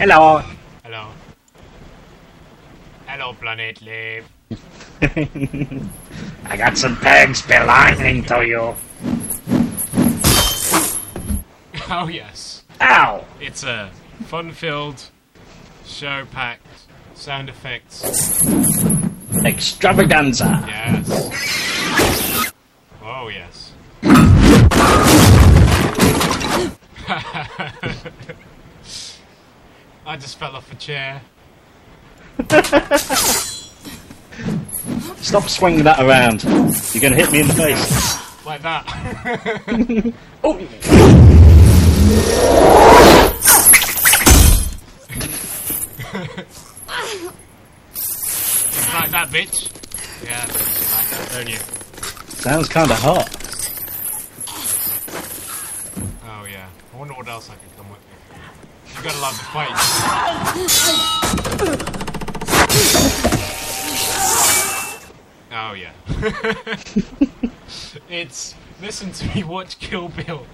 Hello. Hello. Hello, Planet Live. I got some pegs belonging to you. Oh, yes. Ow! It's a fun-filled, show-packed, sound effects. Extravaganza. Yes. Oh, yes. I just fell off a chair. Stop swinging that around. You're going to hit me in the face. Like that. Oh! Like that, bitch. Yeah, like that, don't you? Sounds kind of hot. Oh, yeah. I wonder what else I can come up with. You gotta love the fight. Oh, yeah. It's... Listen to me watch Kill Bill.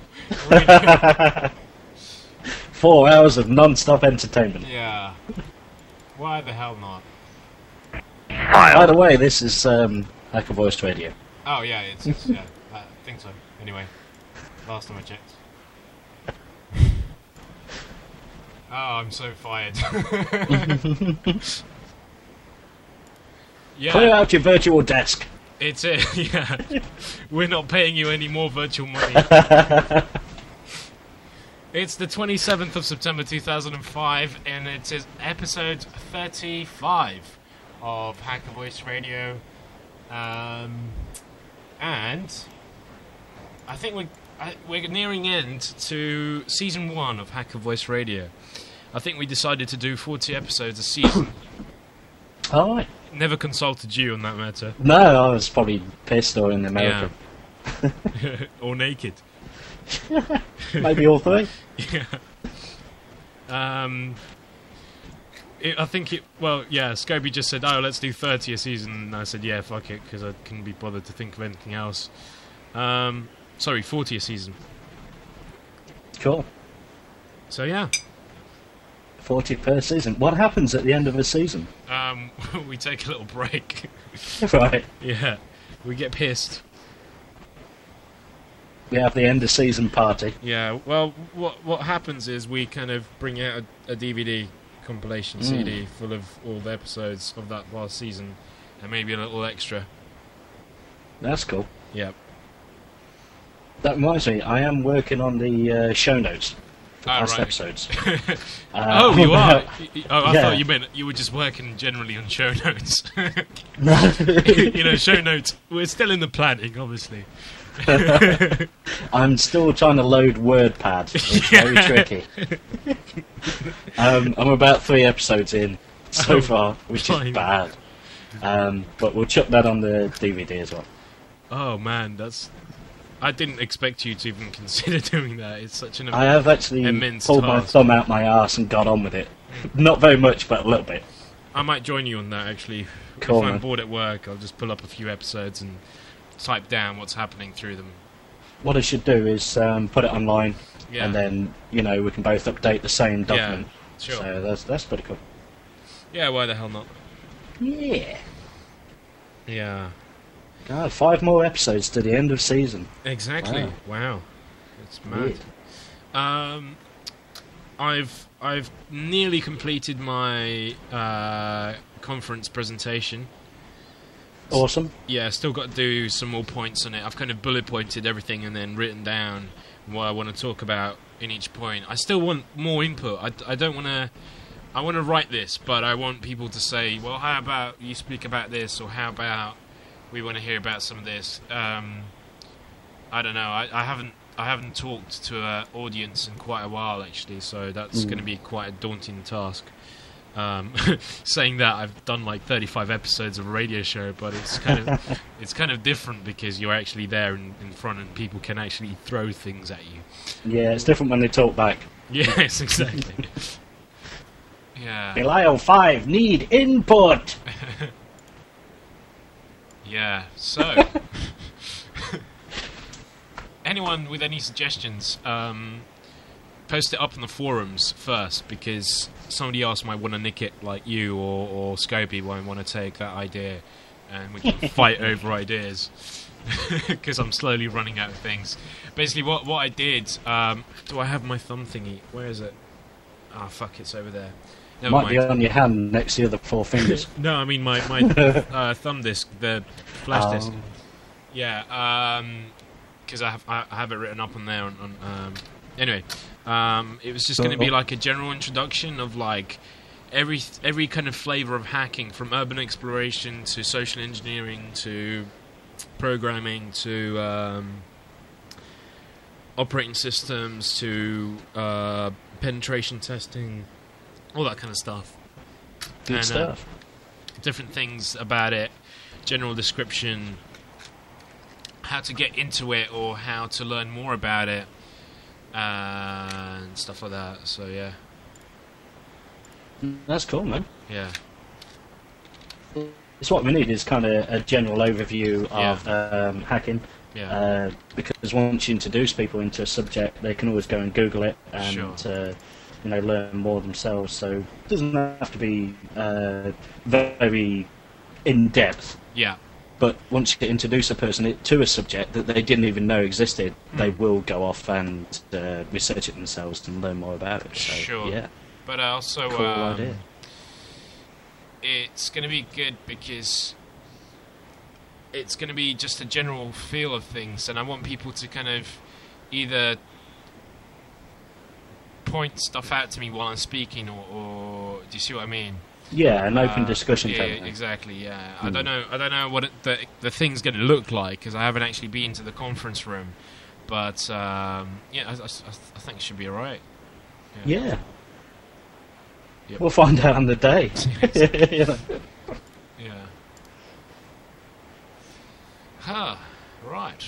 4 hours of non-stop entertainment. Yeah. Why the hell not? By the way, this is Hacker Voice Radio. Oh, yeah, it's yeah, I think so. Anyway, last time I checked. Oh, I'm so fired. Yeah. Clear out your virtual desk. It's it, yeah. We're not paying you any more virtual money. It's the 27th of September 2005, and it is episode 35 of Hacker Voice Radio. And I think we're nearing end to season 1 of Hacker Voice Radio. I think we decided to do 40 episodes a season. Alright. Never consulted you on that matter. No, I was probably pissed or in America. Yeah. Or naked. Maybe all three. Yeah. I think it... Well, yeah, Scobie just said, oh, let's do 30 a season. And I said, yeah, fuck it, because I couldn't be bothered to think of anything else. Sorry, 40 a season. Cool. So, yeah. 40 per season. What happens at the end of a season? We take a little break. Right. Yeah. We get pissed. We have the end of season party. Yeah, well, what happens is we kind of bring out a DVD compilation CD full of all the episodes of that last season, and maybe a little extra. That's cool. Yep. That reminds me, I am working on the show notes for past right. episodes. Oh, you are? Oh, I Yeah. thought you meant you were just working generally on show notes. No. You know, show notes, we're still in the planning, obviously. I'm still trying to load WordPad. It's very tricky. I'm about 3 episodes in so far, which fine. is bad. But we'll chuck that on the DVD as well. Oh, man, that's... I didn't expect you to even consider doing that. It's such an I have actually immense pulled my task. thumb out my arse and got on with it. Not very much, but a little bit. I might join you on that, actually. Cool, if I'm man. bored at work, I'll just pull up a few episodes and type down what's happening through them. What I should do is put it online, Yeah. and then we can both update the same document. Sure. So that's pretty cool. Yeah, why the hell not? Yeah. Yeah. God, 5 more episodes to the end of season. Exactly. Wow. It's mad. I've nearly completed my conference presentation. Awesome. Yeah, still got to do some more points on it. I've kind of bullet pointed everything and then written down what I want to talk about in each point. I still want more input. I don't want to... I want to write this, but I want people to say, well, how about you speak about this, or how about we want to hear about some of this. I don't know. I haven't talked to an audience in quite a while, actually, so that's going to be quite a daunting task. Saying that, I've done like 35 episodes of a radio show, but it's kind of different because you're actually there in front and people can actually throw things at you. Yeah, it's different when they talk back. Yes, exactly. Yeah. Belial 5, need input! Yeah, so... anyone with any suggestions, post it up on the forums first, because somebody else might want to nick it, like you or Scobie might want to take that idea, and we can fight over ideas. Because I'm slowly running out of things. Basically, what I did... do I have my thumb thingy? Where is it? Ah, fuck, it's over there. Never Might mind. be on your hand next to the other 4 fingers. No, I mean my thumb disk, the flash disk. Yeah, because I have it written up on there. Anyway, it was just going to be like a general introduction of like every kind of flavour of hacking, from urban exploration to social engineering to programming to operating systems to penetration testing, all that kind of stuff. Good stuff. Different things about it, general description, how to get into it or how to learn more about it, and stuff like that. So yeah. That's cool, man. Yeah. It's what we need, is kind of a general overview of hacking. Yeah. Because once you introduce people into a subject, they can always go and Google it and learn more themselves. So it doesn't have to be very in depth. Yeah. But once you introduce a person to a subject that they didn't even know existed, they will go off and research it themselves and learn more about it. So, sure. Yeah. But also, cool idea. It's going to be good because it's going to be just a general feel of things, and I want people to kind of either point stuff out to me while I'm speaking, or do you see what I mean? Yeah, an open discussion. Yeah, exactly. Yeah, I don't know what the thing's going to look like, because I haven't actually been to the conference room, but I think it should be alright. Yeah. Yep. We'll find out on the day. Yeah. Huh. Right.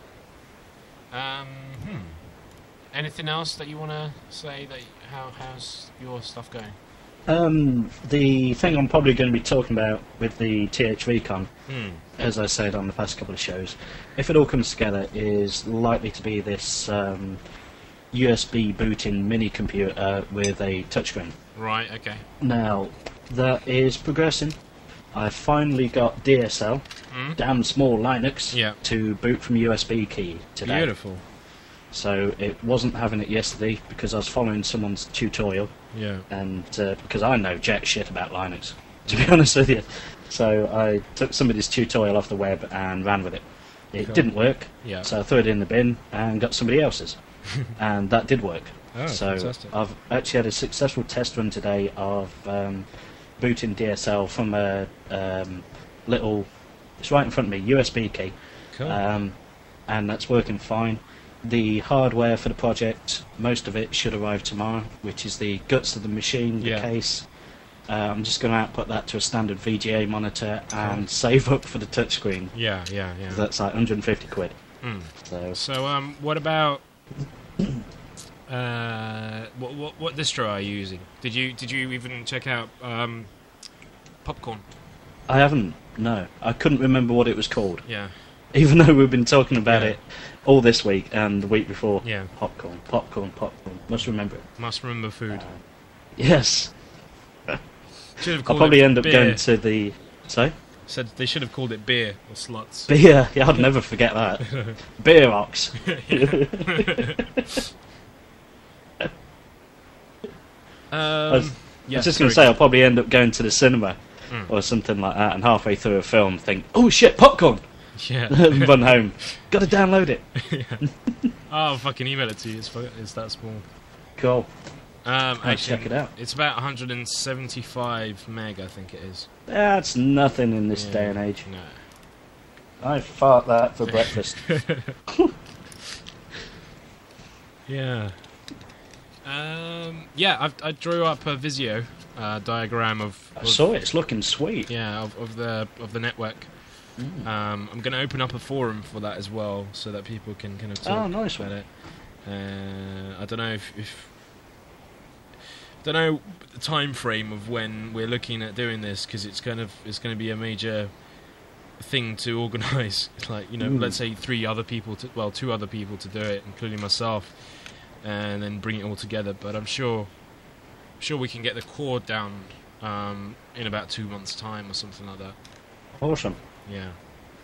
Anything else that you want to say? How's your stuff going? The thing I'm probably going to be talking about with the THVCon, as I said on the past couple of shows, if it all comes together, is likely to be this USB boot-in mini computer with a touchscreen. Right, okay. Now, that is progressing. I finally got DSL, damn small Linux, to boot from USB key today. Beautiful. So it wasn't having it yesterday because I was following someone's tutorial. Yeah. And because I know jack shit about Linux, to be honest with you. So I took somebody's tutorial off the web and ran with it. It didn't work, so I threw it in the bin and got somebody else's. And that did work. Oh, so fantastic. I've actually had a successful test run today of booting DSL from a little, it's right in front of me, USB key. Cool. And that's working fine. The hardware for the project, most of it should arrive tomorrow, which is the guts of the machine, the case. I'm just going to output that to a standard VGA monitor and save up for the touchscreen. Yeah. That's like 150 quid. So what about what distro are you using? Did you even check out Popcorn? I haven't. No, I couldn't remember what it was called. Yeah. Even though we've been talking about it all this week and the week before. Yeah. Popcorn. Must remember it. Must remember food. Yes. Should have I'll called probably it end up beer. going to the. Sorry? Said they should have called it beer or sluts. Beer. Yeah, I'd never forget that. Beer ox. I was just going to say, I'll probably end up going to the cinema or something like that, and halfway through a film think, oh shit, popcorn! Yeah. Run home. Got to download it. Oh, fucking email it to you. It's that small. Cool. Actually, check it out. It's about 175 meg, I think it is. That's nothing in this day and age. No. I fart that for breakfast. Yeah. I drew up a Visio diagram of. I saw it. It's looking sweet. Yeah, of the network. I'm going to open up a forum for that as well, so that people can kind of talk about it. I don't know if don't know the time frame of when we're looking at doing this, because it's going to be a major thing to organise. Like, let's say 2 other people to do it, including myself. and then bring it all together. But I'm sure we can get the core down in about 2 months' time or something like that. Awesome. Yeah.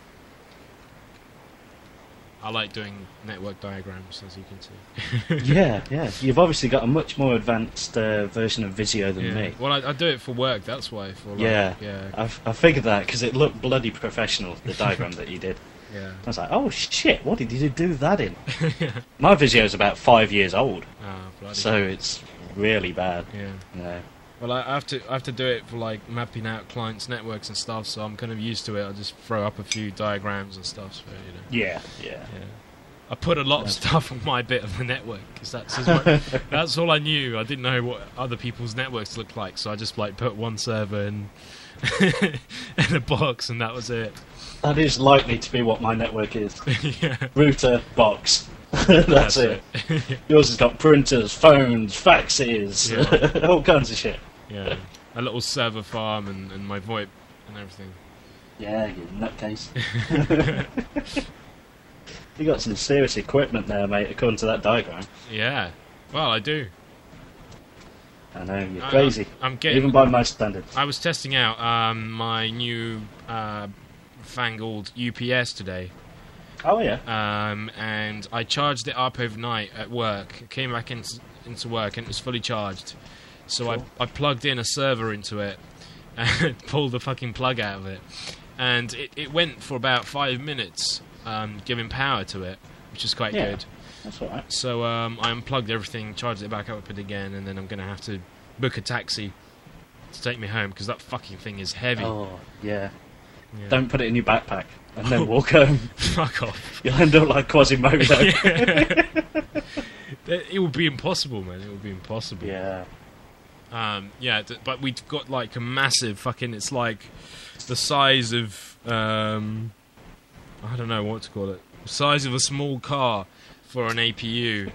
I like doing network diagrams, as you can see. Yeah. You've obviously got a much more advanced version of Visio than me. Well, I do it for work, that's why. Yeah. I figured that because it looked bloody professional, the diagram that you did. Yeah. I was like, oh shit, what did you do that in? My Visio's about 5 years old, so it's really bad. Yeah. Well, I have to do it for like mapping out clients' networks and stuff, so I'm kind of used to it. I just throw up a few diagrams and stuff. So, Yeah. I put a lot of stuff on my bit of the network because that's all I knew. I didn't know what other people's networks looked like, so I just like put one server in a box, and that was it. That is likely to be what my network is. Yeah. Router, box. That's it. Yours has got printers, phones, faxes, all kinds of shit. Yeah, a little server farm and my VoIP and everything. Yeah, you nutcase. You got some serious equipment there, mate, according to that diagram. Yeah, well, I do. I know, you're crazy. I'm getting, even by my standards. I was testing out my new fangled UPS today. Oh, yeah. And I charged it up overnight at work. I came back into work and it was fully charged. So cool. I plugged in a server into it and pulled the fucking plug out of it. And it went for about 5 minutes giving power to it, which is quite good. That's all right. So I unplugged everything, charged it back up again, and then I'm going to have to book a taxi to take me home because that fucking thing is heavy. Oh, yeah. Don't put it in your backpack and then walk home. Fuck off. You'll end up like Quasimodo. It would be impossible, man. It would be impossible. Yeah. But we've got like a massive fucking... It's like the size of... I don't know what to call it. The size of a small car for an APU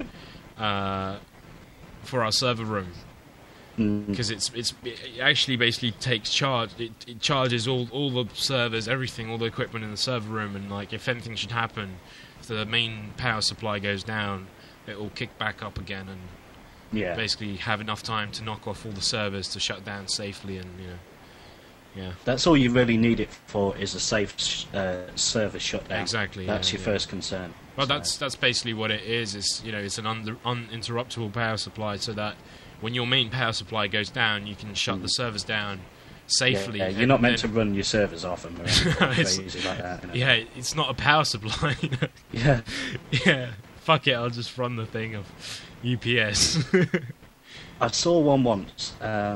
for our server room. Because it actually basically takes charge. It charges all the servers, everything, all the equipment in the server room, and like if anything should happen, if the main power supply goes down, it will kick back up again and basically have enough time to knock off all the servers to shut down safely and That's all you really need it for is a safe server shutdown. Exactly. That's your first concern. Well, that's basically what it is. It's an uninterruptible power supply, so that when your main power supply goes down, you can shut the servers down safely. Yeah, you're not meant to run your servers off them or anything crazy like that. Yeah, it's not a power supply. Yeah. Fuck it, I'll just run the thing of UPS. I saw one once.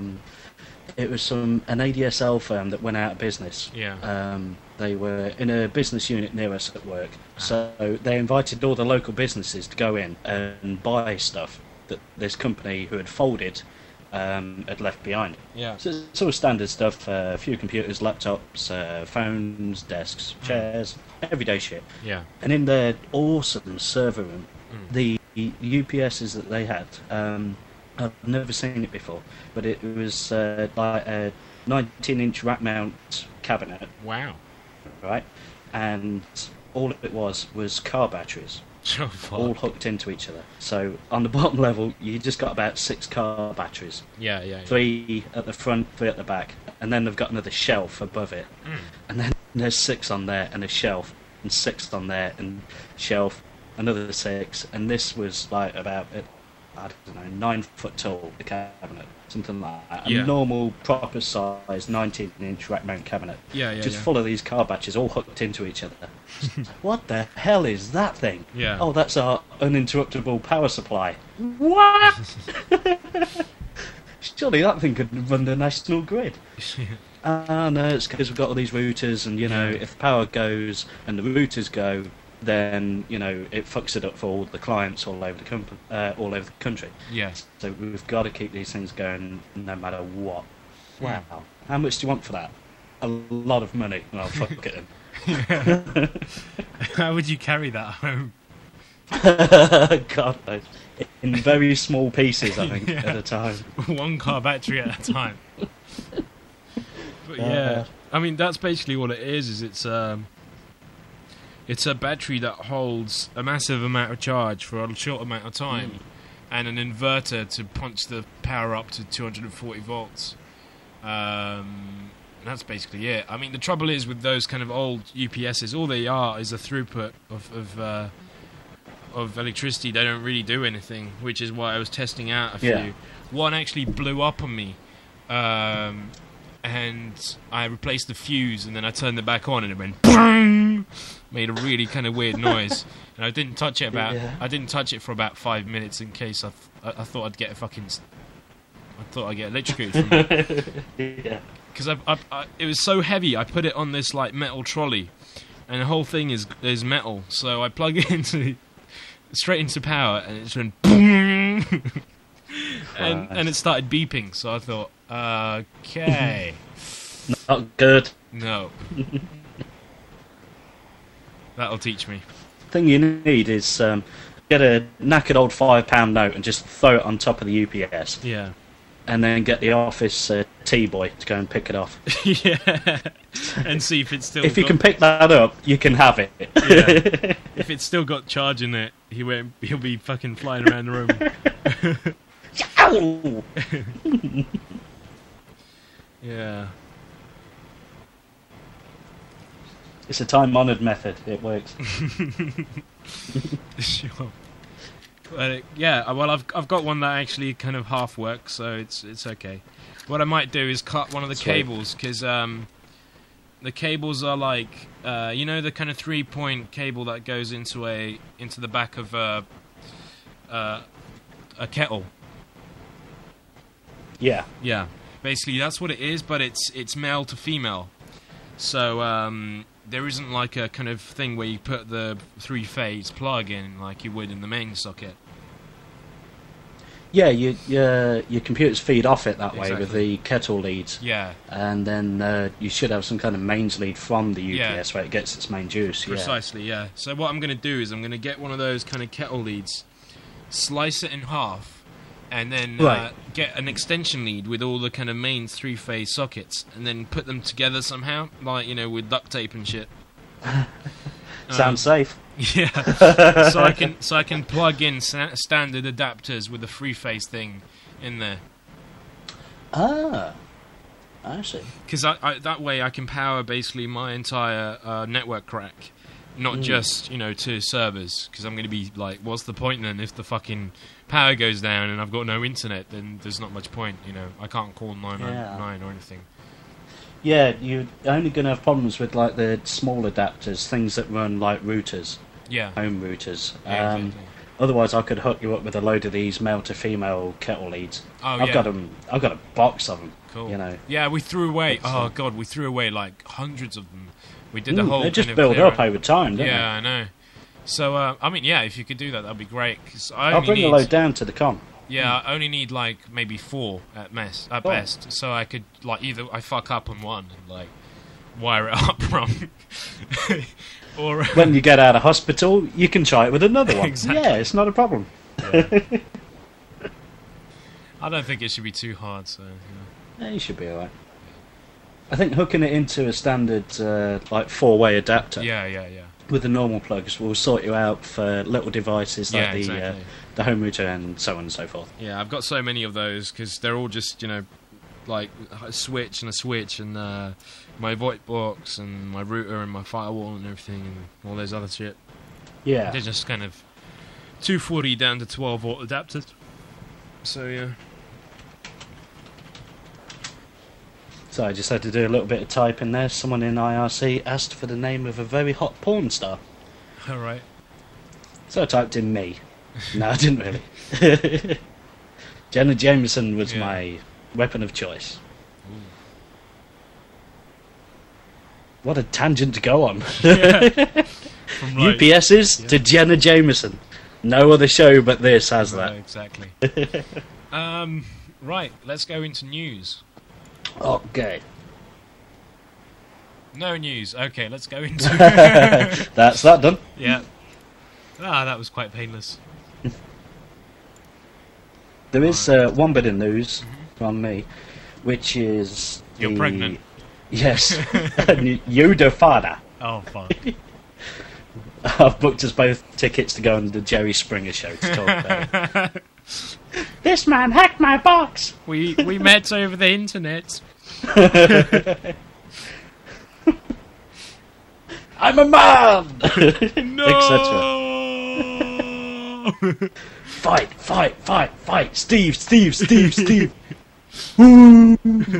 It was an ADSL firm that went out of business. Yeah. They were in a business unit near us at work, so they invited all the local businesses to go in and buy stuff that this company who had folded had left behind. Yeah. So it's all standard stuff, a few computers, laptops, phones, desks, chairs, everyday shit. Yeah. And in their awesome server room, the UPSs that they had, I've never seen it before, but it was like a 19-inch rack mount cabinet. Wow. Right? And all it was car batteries. Oh, fuck. All hooked into each other. So on the bottom level, you just got about 6 car batteries. Yeah. 3 at the front, 3 at the back, and then they've got another shelf above it. And then there's 6 on there and a shelf, and 6 on there and shelf, another 6, and this was like about, I don't know, 9 foot tall, the cabinet, something like that. A normal, proper size 19-inch rack mount cabinet. Just full of these car batches all hooked into each other. What the hell is that thing? Yeah. Oh, that's our uninterruptible power supply. What? Surely that thing could run the national grid. No, it's because we've got all these routers, and if the power goes and the routers go, then it fucks it up for all the clients all over the country. Yes. So we've got to keep these things going no matter what. Wow. How much do you want for that? A lot of money. Well, fuck it then. How would you carry that home? God knows. In very small pieces, I think, at a time. 1 car battery at a time. But I mean, that's basically what it is it's a battery that holds a massive amount of charge for a short amount of time. and an inverter to punch the power up to 240 volts. That's basically it. I mean, the trouble is with those kind of old UPSs, all they are is a throughput of electricity. They don't really do anything, which is why I was testing out a few. Yeah. One actually blew up on me, and I replaced the fuse, and then I turned it back on, and it went boom, made a really kind of weird noise. And I didn't touch it I didn't touch it for about 5 minutes in case I thought I'd get electrocuted from it. Yeah. Because it was so heavy, I put it on this like metal trolley, and the whole thing is metal. So I plug it straight into power, and it just went boom, and it started beeping. So I thought, okay, not good. No, that'll teach me. Thing you need is get a knackered old £5 note and just throw it on top of the UPS. Yeah. And then get the office T-boy to go and pick it off. Yeah, and see if it's still. If you can pick that up, you can have it. Yeah. If it's still got charge in it, he'll be fucking flying around the room. Yeah. It's a time-honoured method. It works. Sure. Yeah, well, I've got one that actually kind of half works, so it's okay. What I might do is cut one of the cables, because the cables are like the kind of 3-point cable that goes into the back of a kettle. Yeah. Yeah. Basically, that's what it is, but it's male to female. So there isn't like a kind of thing where you put the 3-phase plug in like you would in the main socket. Yeah, your computers feed off it that way Exactly. with the kettle leads. Yeah. And then you should have some kind of mains lead from the UPS where it gets its main juice. Precisely, yeah. So what I'm going to do is I'm going to get one of those kind of kettle leads, slice it in half, and then get an extension lead with all the kind of mains 3-phase sockets, and then put them together somehow, like, with duct tape and shit. Sounds safe. Yeah. so I can plug in standard adapters with the 3-phase thing in there. Ah, I see. Because that way I can power basically my entire network crack, not just to servers. Because I'm going to be like, what's the point then if the fucking power goes down and I've got no internet? Then there's not much point. I can't call 999 or anything. Yeah, you're only going to have problems with like the small adapters, things that run like routers, home routers. Yeah, exactly. Otherwise, I could hook you up with a load of these male to female kettle leads. Oh, I've got them. I've got a box of them. Cool. Yeah, we threw away. Oh god, we threw away like hundreds of them. We did the whole. They just kind of build clear up over time, don't they? I know. So I mean, if you could do that, that'd be great. Cause I'll bring a load down to the con. Yeah, I only need like maybe 4 at best, so I could like either I fuck up on one and like wire it up wrong, or when you get out of hospital, you can try it with another one. Exactly. Yeah, it's not a problem. Yeah. I don't think it should be too hard. So Yeah, you should be alright. I think hooking it into a standard like 4-way adapter. Yeah. With the normal plugs will sort you out for little devices like exactly. the home router and so on and so forth. Yeah, I've got so many of those because they're all just like a switch and my VoIP box and my router and my firewall and everything and all those other shit. Yeah. They're just kind of 240 down to 12 volt adapters. So yeah. So I just had to do a little bit of typing there. Someone in IRC asked for the name of a very hot porn star. All right. So I typed in me. No, I didn't really. Jenna Jameson was my weapon of choice. Ooh. What a tangent to go on. Yeah. From like, UPSs to Jenna Jameson. No other show but this has that. Exactly. Right, let's go into news. Okay. No news. Okay, let's go into... That's that done. Yeah. That was quite painless. There is one bit of news from me, which is... You're pregnant. Yes. You the father. Oh, fuck. I've booked us both tickets to go on the Jerry Springer show to talk about it. This man hacked my box. We met over the internet. I'm a man. No. Fight! Steve! Woo!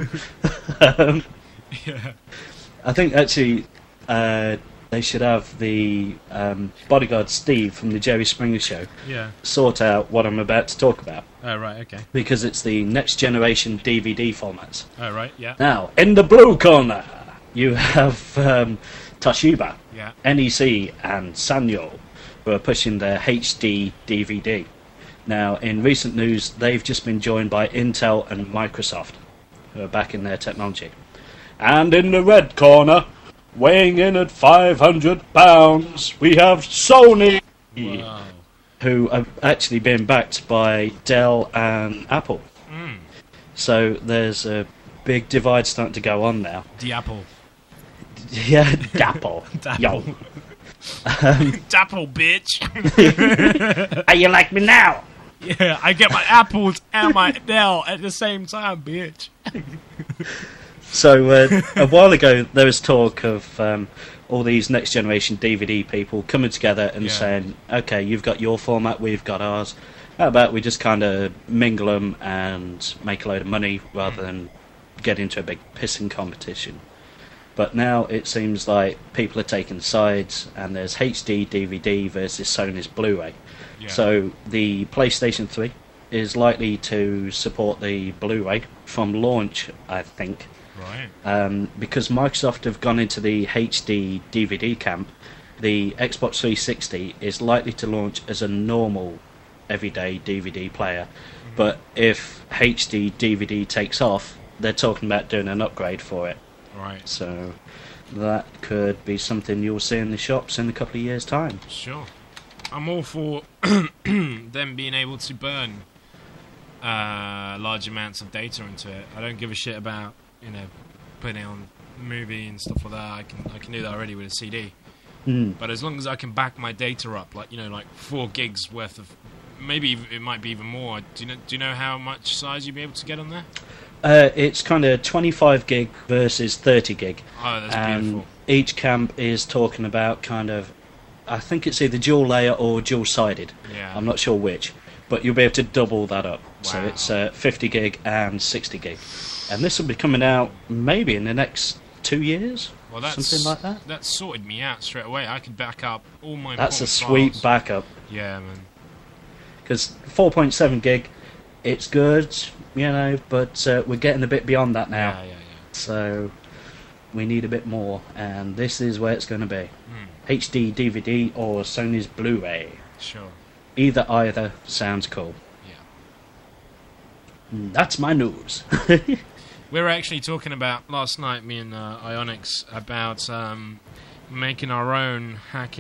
Yeah. I think actually they should have the bodyguard Steve from the Jerry Springer Show sort out what I'm about to talk about. Oh, right, okay. Because it's the next generation DVD formats. Oh, right, yeah. Now, in the blue corner, you have Toshiba, NEC, and Sanyo, who are pushing their HD DVD. Now, in recent news, they've just been joined by Intel and Microsoft, who are backing their technology. And in the red corner, weighing in at 500 pounds, we have Sony, who have actually been backed by Dell and Apple. So there's a big divide starting to go on now. The Apple. Yeah, Dapple. Yo. Dapple, bitch. How you like me now? Yeah, I get my apples and my Dell at the same time, bitch. So, a while ago, there was talk of all these next generation DVD people coming together and saying, okay, you've got your format, we've got ours. How about we just kind of mingle them and make a load of money rather than get into a big pissing competition? But now it seems like people are taking sides, and there's HD DVD versus Sony's Blu-ray. Yeah. So the PlayStation 3 is likely to support the Blu-ray from launch, I think. Right. Because Microsoft have gone into the HD DVD camp, the Xbox 360 is likely to launch as a normal everyday DVD player. But if HD DVD takes off, they're talking about doing an upgrade for it. Right. So that could be something you'll see in the shops in a couple of years' time. Sure. I'm all for them being able to burn large amounts of data into it. I don't give a shit about, putting it on a movie and stuff like that. I can do that already with a CD. But as long as I can back my data up, like 4 gigs worth of, maybe it might be even more. Do you know how much size you'd be able to get on there? It's kind of 25 gig versus 30 gig. Oh, that's beautiful. Each camp is talking about kind of, I think it's either dual layer or dual sided. Yeah. I'm not sure which, but you'll be able to double that up. Wow. So it's 50 gig and 60 gig, and this will be coming out maybe in the next 2 years. Well, something like that. That sorted me out straight away. I could back up all my. That's a sweet files. backup. Yeah, man. Because 4.7 gig, it's good, but we're getting a bit beyond that now. Yeah. So we need a bit more, and this is where it's going to be. HD DVD or Sony's Blu-ray. Sure. Either sounds cool. Yeah. That's my news. We were actually talking about last night, me and Ionix, about making our own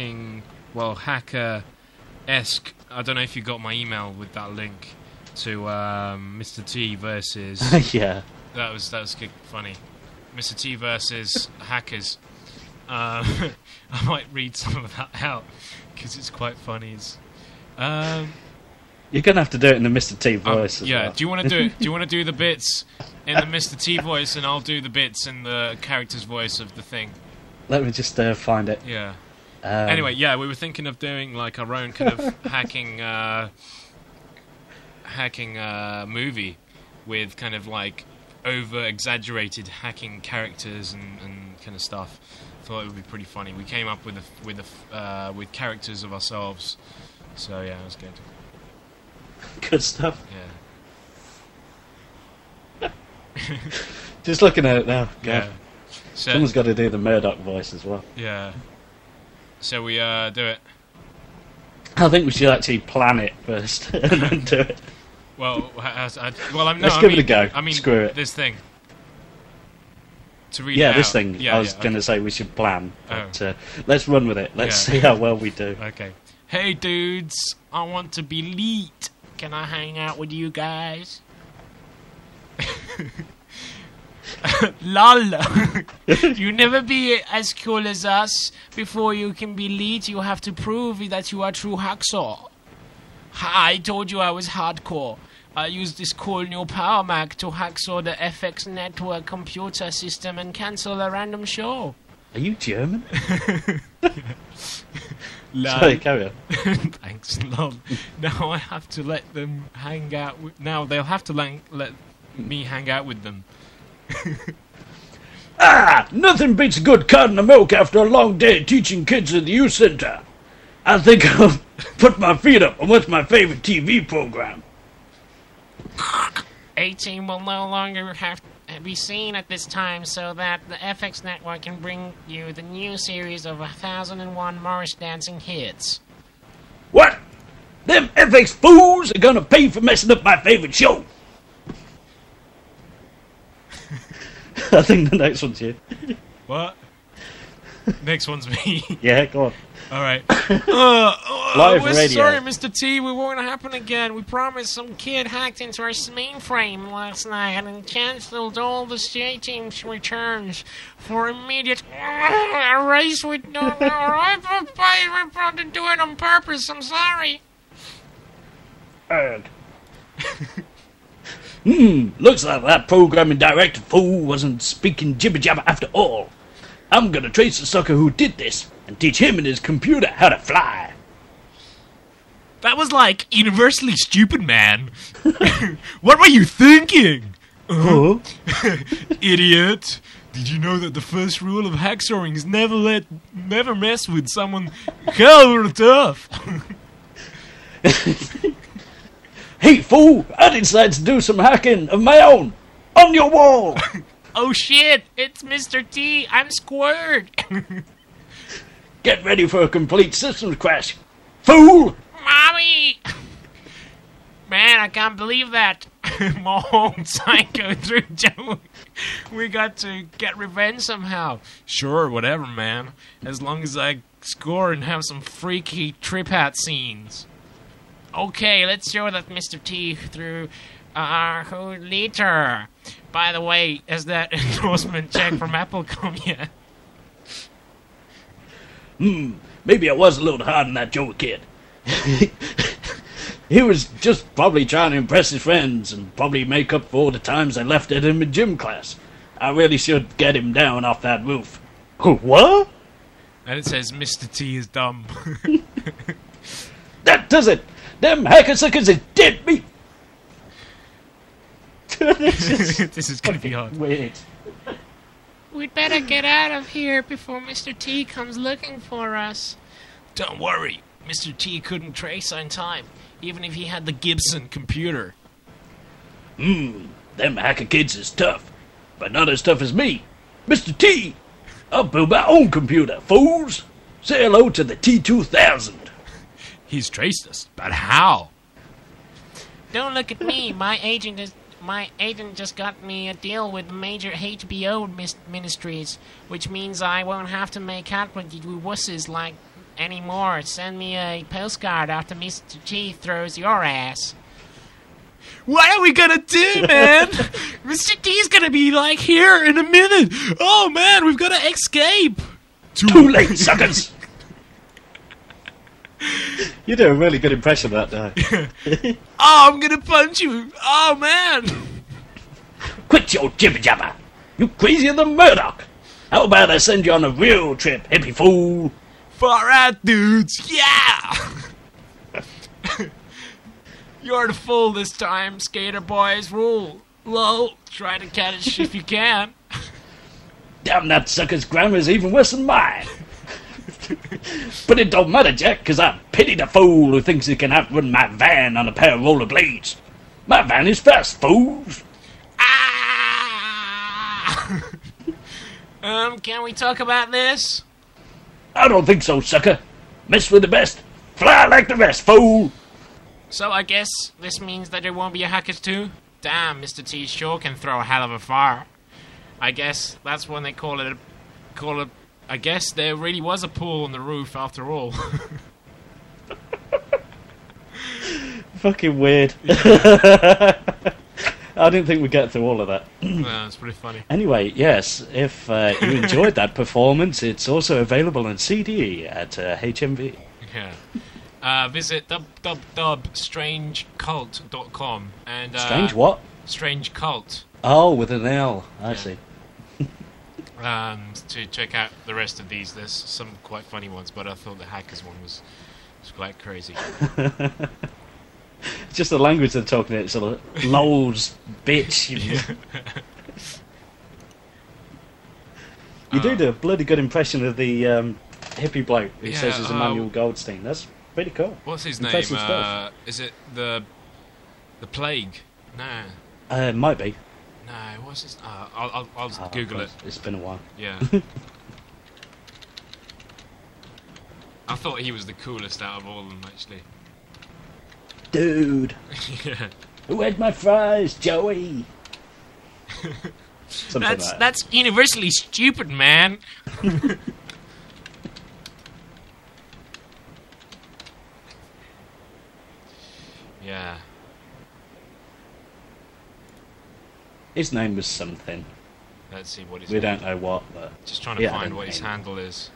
hacker-esque. I don't know if you got my email with that link to Mr. T versus. Yeah. That was funny. Mr. T versus hackers. I might read some of that out because it's quite funny. You're gonna have to do it in the Mr. T voice. As well. Do you want to do it? Do you want to do the bits in the Mr. T voice, and I'll do the bits in the character's voice of the thing? Let me just find it. Yeah. Anyway, we were thinking of doing like our own kind of hacking movie with kind of like over-exaggerated hacking characters and kind of stuff. Thought it would be pretty funny. We came up with characters of ourselves. So yeah, it was good. Good stuff. Yeah. Just looking at it now. God. Yeah. So, someone's got to do the Murdoch voice as well. Yeah. So we do it. I think we should actually plan it first and then do it. Well, let's give it a go. I mean, screw it. This thing. To read yeah, it this out. thing. Yeah, I was going to say we should plan, but let's run with it. Let's Yeah. see how well we do. Okay. Hey, dudes, I want to be elite. Can I hang out with you guys? Lol. You never be as cool as us. Before you can be elite, you have to prove that you are true hacksaw. I told you I was hardcore. I used this cool new Power Mac to hacksaw the FX network computer system and cancel a random show. Are you German? Lol. Sorry, carry on. Thanks, lol. Now I have to let them hang out with... Now they'll have to let me hang out with them. Nothing beats a good carton of milk after a long day teaching kids at the youth centre. I think I'll put my feet up and watch my favourite TV programme. 18 will no longer have to be seen at this time, so that the FX network can bring you the new series of 1001 Morris dancing hits. What? Them FX fools are gonna pay for messing up my favourite show. I think the next one's you. What? Next one's me. Yeah, go on. Alright. Live we're radio. sorry, Mr. T. We won't happen again. We promised some kid hacked into our mainframe last night and cancelled all the state team's returns for immediate erase. We don't to do it on purpose. I'm sorry. Looks like that programming director fool wasn't speaking jibber jabber after all. I'm gonna trace the sucker who did this and teach him and his computer how to fly. That was like universally stupid, man. What were you thinking? Huh? Idiot. Did you know that the first rule of hacksawing is never mess with someone hell or tough? Hey fool, I decided to do some hacking of my own. On your wall. Oh shit, it's Mr. T. I'm squared. Get ready for a complete systems crash. Fool! Mommy! Man, I can't believe that. My old psycho through Joe. We got to get revenge somehow. Sure, whatever, man. As long as I score and have some freaky trip hat scenes. Okay, let's show that Mr. T through who later. By the way, has that endorsement check from Apple come yet? Maybe I was a little hard on that Joe kid. He was just probably trying to impress his friends and probably make up for all the times I left at him in gym class. I really should get him down off that roof. What? And it says Mr. T is dumb. That does it! Them hacker suckers is dead meat! This is gonna be hard. Weird. We'd better get out of here before Mr. T comes looking for us. Don't worry, Mr. T couldn't trace on time, even if he had the Gibson computer. Them hacker kids is tough, but not as tough as me. Mr. T! I'll build my own computer, fools! Say hello to the T2000. He's traced us, but how? Don't look at me. My agent just got me a deal with major HBO ministries, which means I won't have to make out with you wusses like anymore. Send me a postcard after Mr. T throws your ass. What are we gonna do, man? Mr. T's gonna be like here in a minute. Oh man, we've gotta escape. Too late, suckers! You do a really good impression of that guy. Oh, I'm gonna punch you. Oh man. Quit your jibber jabber! You crazier than Murdoch! How about I send you on a real trip, hippie fool? Far out, dudes. Yeah. You're the fool this time, skater boys. Rule. Lol. Try to catch if you can. Damn, that sucker's grammar's even worse than mine. But it don't matter, Jack, because I pity the fool who thinks he can outrun my van on a pair of rollerblades. My van is fast, fools. Ah! Can we talk about this? I don't think so, sucker. Mess with the best. Fly like the rest, fool. So I guess this means that there won't be a Hackers 2? Damn, Mr. T sure can throw a hell of a fire. I guess that's when they call it. I guess there really was a pool on the roof after all. Fucking weird. I didn't think we'd get through all of that. That's pretty funny. Anyway, yes, if you enjoyed that performance, it's also available on CD at HMV. Yeah. Visit www.strangecult.com and Strange what? Strange Cult. Oh, with an L. I see. To check out the rest of these. There's some quite funny ones, but I thought the hackers one was quite crazy. It's just the language they're talking. It's sort of lols, bitch. You do a bloody good impression of the hippie bloke who says he's Emmanuel Goldstein. That's pretty cool. What's his Impressive name? stuff. Is it the Plague? No. Might be. No, what's his... I'll Google it. It's been a while. Yeah. I thought he was the coolest out of all of them, actually. Dude! Yeah. Who had my fries, Joey? Something like that. That's universally stupid, man. Yeah. His name was something. Let's see what his We don't know what, but... Just trying to find what his handle is.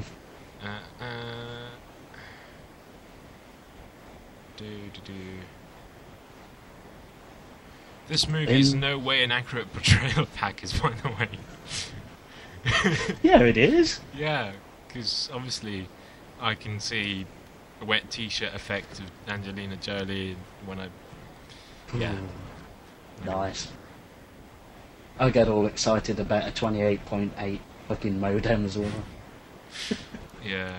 This movie is no way an accurate portrayal of hackers, by the way. Yeah, it is. Yeah, because obviously I can see a wet t-shirt effect of Angelina Jolie when I... Yeah. Nice. I get all excited about a 28.8 fucking modem as well. Yeah.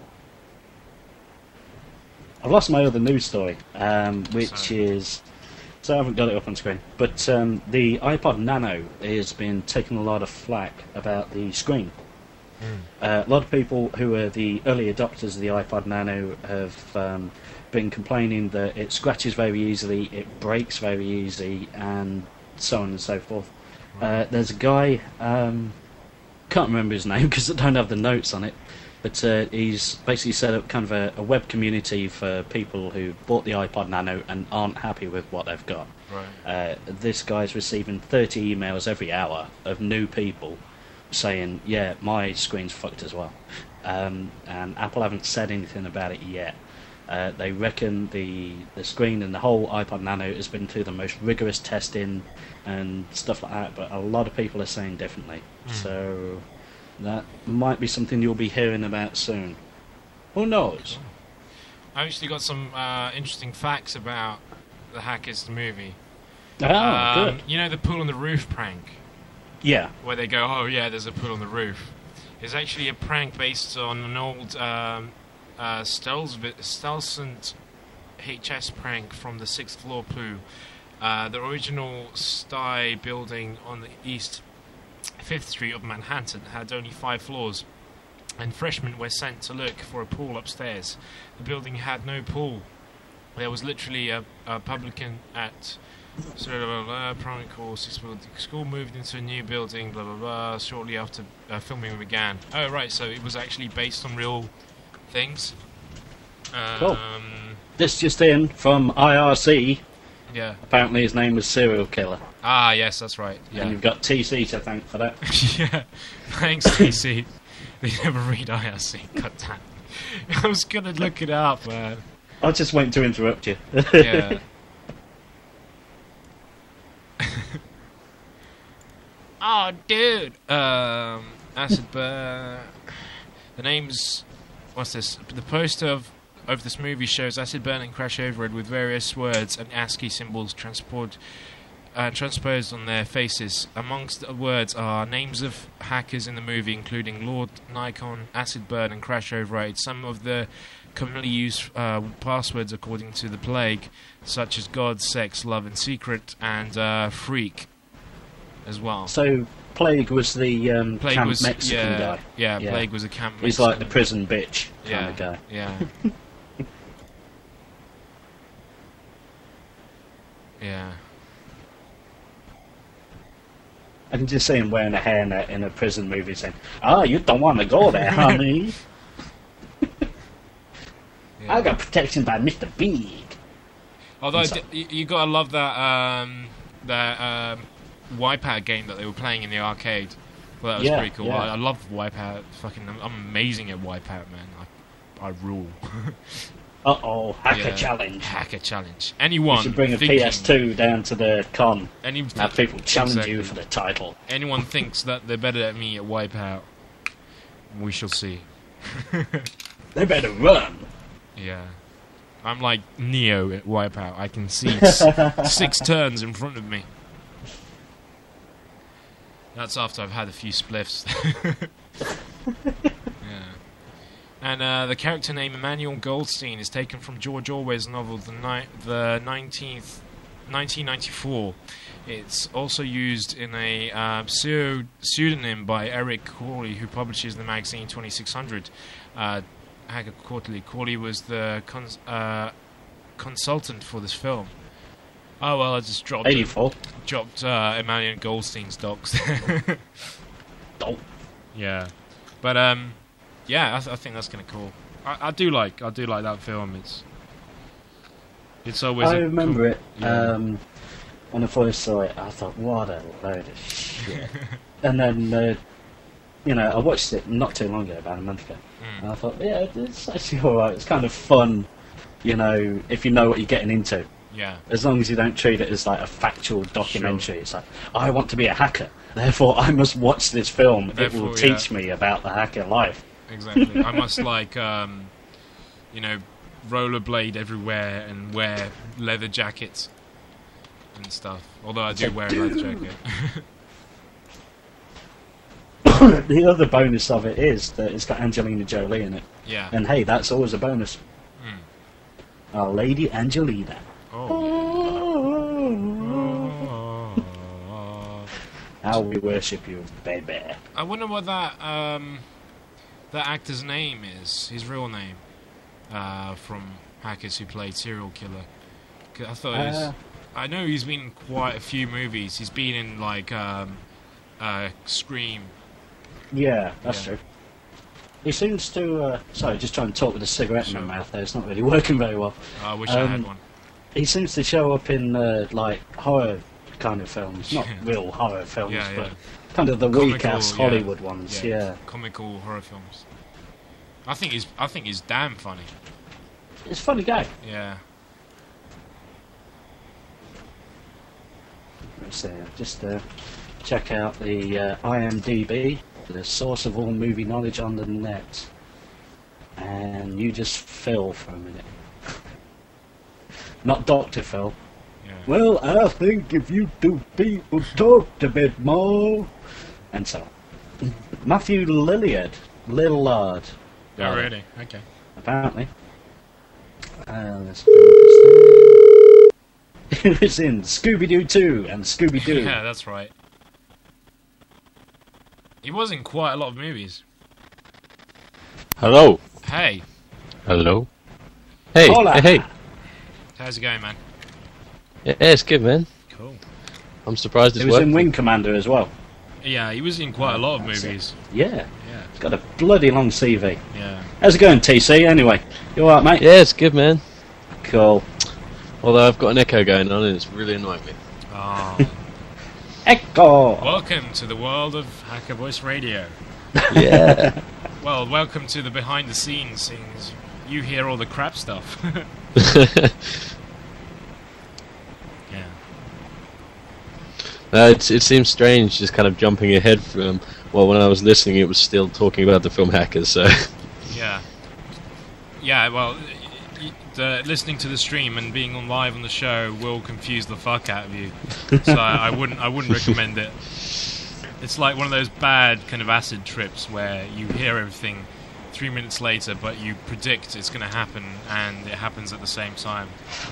I've lost my other news story, which is... So I haven't got it up on screen. But the iPod Nano has been taking a lot of flack about the screen. A lot of people who are the early adopters of the iPod Nano have been complaining that it scratches very easily, it breaks very easy, and so on and so forth. There's a guy, can't remember his name because I don't have the notes on it, but he's basically set up kind of a web community for people who bought the iPod Nano and aren't happy with what they've got. Right. This guy's receiving 30 emails every hour of new people saying, yeah, my screen's fucked as well. And Apple haven't said anything about it yet. They reckon the screen and the whole iPod Nano has been through the most rigorous testing and stuff like that, but a lot of people are saying differently. So that might be something you'll be hearing about soon. Who knows? I actually got some interesting facts about the Hackers the movie. Oh, good. You know the pool on the roof prank? Yeah. Where they go, oh yeah, there's a pool on the roof. It's actually a prank based on an old Stelsund HS prank from the 6th floor pool. The original Sty building on the East 5th Street of Manhattan had only 5 floors, and freshmen were sent to look for a pool upstairs. The building had no pool. There was literally a publican at prank course. The school moved into a new building, blah blah blah, shortly after filming began. Oh right, so it was actually based on real things. Cool. This just in from IRC. Yeah. Apparently his name was Serial Killer. Ah, yes, that's right. Yeah. And you've got TC to thank for that. Yeah. Thanks, TC. They never read IRC. God damn. I was gonna look it up, man. I was just waiting to interrupt you. Yeah. Oh, dude. Acid Burn. The name's... What's this? The poster of this movie shows acid burn and crash over it with various words and ASCII symbols transposed on their faces. Amongst the words are names of hackers in the movie, including Lord Nikon, Acid Burn, and Crash Over It. Some of the commonly used passwords, according to the Plague, such as God, Sex, Love, and Secret, and Freak, as well. So Plague was the Plague Camp was, Mexican guy. Yeah, Plague was a Camp Mexican. He's like the prison bitch kind of guy. Yeah. Yeah. I can just see him wearing a hairnet in a prison movie saying, "Oh, you don't want to go there, honey. I got protection by Mr. Big." Although you gotta love that Wipeout game that they were playing in the arcade. Well, that was pretty cool. Yeah. I love Wipeout. I'm amazing at Wipeout, man. I rule. Uh-oh, hacker Yeah, challenge. Hacker challenge. You Anyone should bring a thinking, PS2 down to the con. Any, Have people challenge you exactly. for the title. Anyone thinks that they're better at me at Wipeout, we shall see. They better run. Yeah. I'm like Neo at Wipeout. I can see 6 turns in front of me. That's after I've had a few spliffs. Yeah. And the character name Emmanuel Goldstein is taken from George Orwell's novel The 1994. It's also used in a pseudonym by Eric Corley, who publishes the magazine 2600. Hacker Quarterly. Corley was the consultant for this film. Oh well, I just dropped 84. Emmanuel Goldstein's docs. Oh. Yeah, but yeah, I think that's kind of cool. I do like that film. It's always. I remember cool, it. Yeah. When I first saw it, I thought, what a load of shit. And then, I watched it not too long ago, about a month ago. And I thought, yeah, it's actually alright. It's kind of fun, if you know what you're getting into. Yeah. As long as you don't treat it as like a factual documentary. Sure. It's like, I want to be a hacker, therefore I must watch this film. It will teach me about the hacker life. Exactly. I must rollerblade everywhere and wear leather jackets and stuff. Although I do wear a leather jacket. The other bonus of it is that it's got Angelina Jolie in it. Yeah. And hey, that's always a bonus. Our Lady Angelina. Oh. How we worship you, baby. I wonder what that actor's name is. His real name. From Hackers Who Played Serial Killer. 'Cause I thought it was, I know he's been in quite a few movies. He's been in like Scream. Yeah, that's true. He seems to... sorry, just trying to talk with a cigarette in my mouth there. It's not really working very well. I wish I had one. He seems to show up in, horror kind of films. Not real horror films, but kind of the weak-ass Hollywood ones, yeah. Comical horror films. I think he's damn funny. It's a funny guy. Yeah. Let's just check out the IMDb, the source of all movie knowledge on the net. And you just Phil for a minute. Not Dr. Phil. Yeah. Well, I think if you two people talked a bit more... And so on. Matthew Lillard. Oh, really? Okay. Apparently. Let's it was in Scooby-Doo 2 and Scooby-Doo. Yeah, that's right. He was in quite a lot of movies. Hello. Hey. Hello. Hey. Hola. Hey. How's it going, man? Yeah, it's good, man. Cool. I'm surprised it's He was working. in Wing Commander as well. Yeah, he was in quite a lot of That's movies. Yeah. Yeah. He's got a bloody long CV. Yeah. How's it going, TC, anyway? You alright, mate? Yeah, it's good, man. Cool. Although I've got an echo going on and it's really annoying me. Oh. Echo! Welcome to the world of Hacker Voice Radio. Yeah. Well, welcome to the behind the scenes things. You hear all the crap stuff. Yeah. It seems strange just kind of jumping ahead from... Well, when I was listening, it was still talking about the film Hackers, so... Yeah. Yeah, well, listening to the stream and being on live on the show will confuse the fuck out of you. So I wouldn't recommend it. It's like one of those bad kind of acid trips where you hear everything 3 minutes later, but you predict it's going to happen, and it happens at the same time.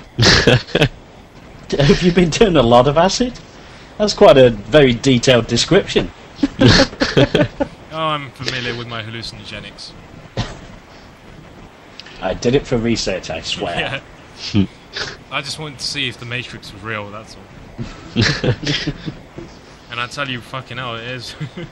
Have you been doing a lot of acid? That's quite a very detailed description. Oh, I'm familiar with my hallucinogenics. I did it for research, I swear. Yeah. I just wanted to see if the Matrix was real, that's all. And I tell you, fucking hell, it is.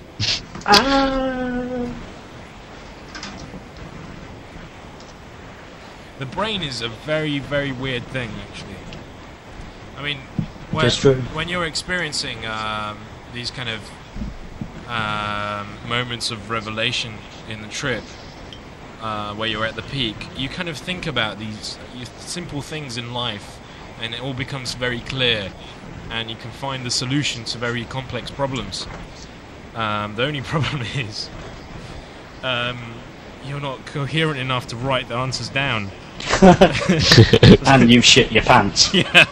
The brain is a very, very weird thing, actually. I mean, when you're experiencing these kind of moments of revelation in the trip, where you're at the peak, you kind of think about these simple things in life, and it all becomes very clear, and you can find the solution to very complex problems. The only problem is you're not coherent enough to write the answers down. And you shit your pants. Yeah.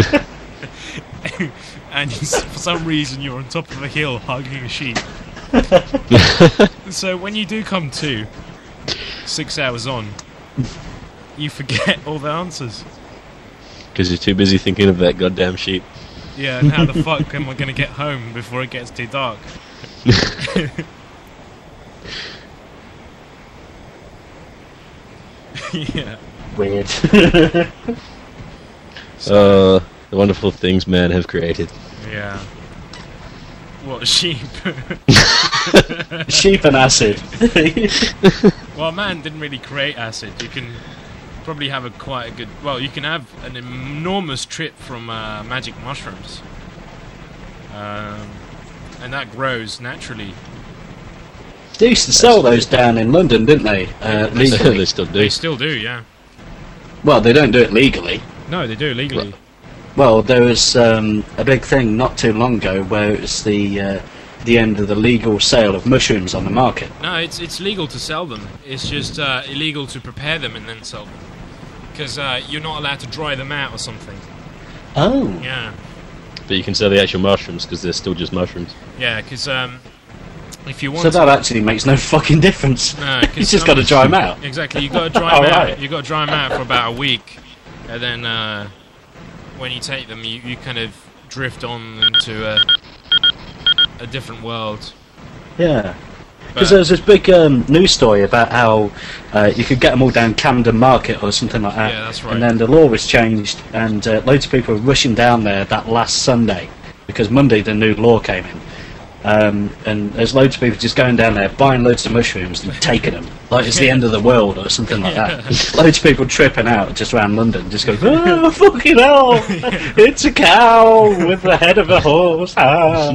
And for some reason you're on top of a hill hugging a sheep. So when you do come to 6 hours on, you forget all the answers. Because you're too busy thinking of that goddamn sheep. Yeah, and how the fuck am I going to get home before it gets too dark? Yeah. Weird. The wonderful things man have created. Yeah. What, sheep? Sheep and acid. Well, man didn't really create acid. You can probably have quite a good... Well, you can have an enormous trip from magic mushrooms. And that grows naturally. They used to sell those down in London, didn't they? Legally. They still do. They still do, yeah. Well, they don't do it legally. No, they do legally. Well, there was a big thing not too long ago where it was the end of the legal sale of mushrooms on the market. No, it's legal to sell them. It's just illegal to prepare them and then sell them. Because you're not allowed to dry them out or something. Oh. Yeah. But you can sell the actual mushrooms because they're still just mushrooms. Yeah, because if you want... So that actually makes no fucking difference. No, you just got to dry them out. Exactly, you got to dry them out. Right. You got to dry them out for about a week, and then when you take them, you kind of drift on into a different world. Yeah. Because there was this big news story about how you could get them all down Camden Market or something like that. Yeah, that's right. And then the law was changed, and loads of people were rushing down there that last Sunday because Monday the new law came in. And there's loads of people just going down there buying loads of mushrooms and taking them like it's the end of the world or something like that. Loads of people tripping out just around London, just going, oh fucking hell, it's a cow with the head of a horse. Ah.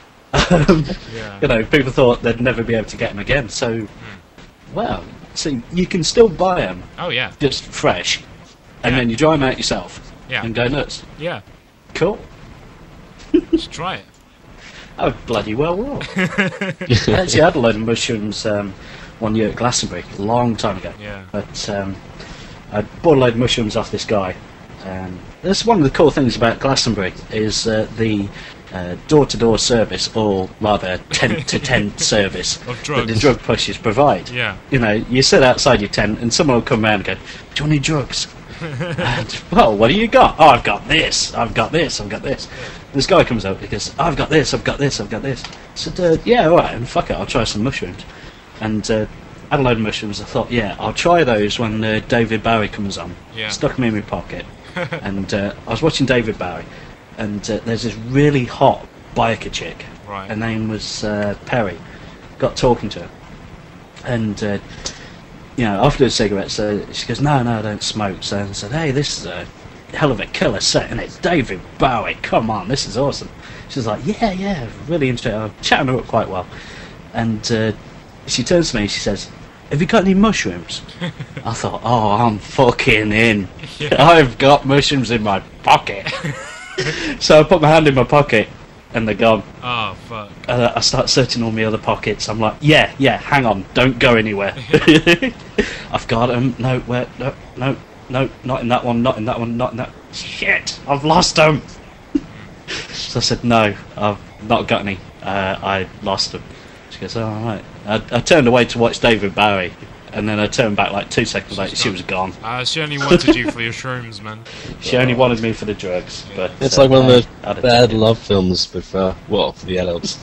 You know, people thought they'd never be able to get them again. So, well, so you can still buy them. Oh yeah, just fresh, and then you dry them out yourself. Yeah. And go nuts. Yeah. Cool. Just try it. Oh, bloody well will. I actually had a load of mushrooms one year at Glastonbury, a long time ago. Yeah. But I bought a load of mushrooms off this guy. That's one of the cool things about Glastonbury, is the door-to-door service, or rather tent-to-tent service of that drugs the drug pushers provide. Yeah. You know, you sit outside your tent and someone will come around and go, do you want any drugs? And, well, what do you got? Oh, I've got this, I've got this, I've got this. This guy comes up, he goes, I've got this, I've got this, I've got this. I said, yeah, alright, and fuck it, I'll try some mushrooms. And had a load of mushrooms. I thought, yeah, I'll try those when David Bowie comes on. Yeah. Stuck them in my pocket. And I was watching David Bowie, and there's this really hot biker chick. Right. Her name was Perry. Got talking to her. And, you know, after the cigarettes, she goes, no, I don't smoke. So I said, hey, this is a hell of a killer set, and it's David Bowie, come on, this is awesome. She's like, yeah, really interested. I'm chatting her up quite well. And she turns to me and she says, have you got any mushrooms? I thought, oh, I'm fucking in. Yeah. I've got mushrooms in my pocket. So I put my hand in my pocket and they're gone. Oh, fuck. I start searching all my other pockets. I'm like, yeah, hang on, don't go anywhere. I've got them. No, where? No, not in that one, not in that one, not in that. Shit, I've lost them. So I said, no, I've not got any. I lost them. She goes, oh, all right. I turned away to watch David Bowie, and then I turned back like 2 seconds later. She was gone. She only wanted you for your shrooms, man. She only wanted me for the drugs. But it's like one of the bad love films, but for the adults.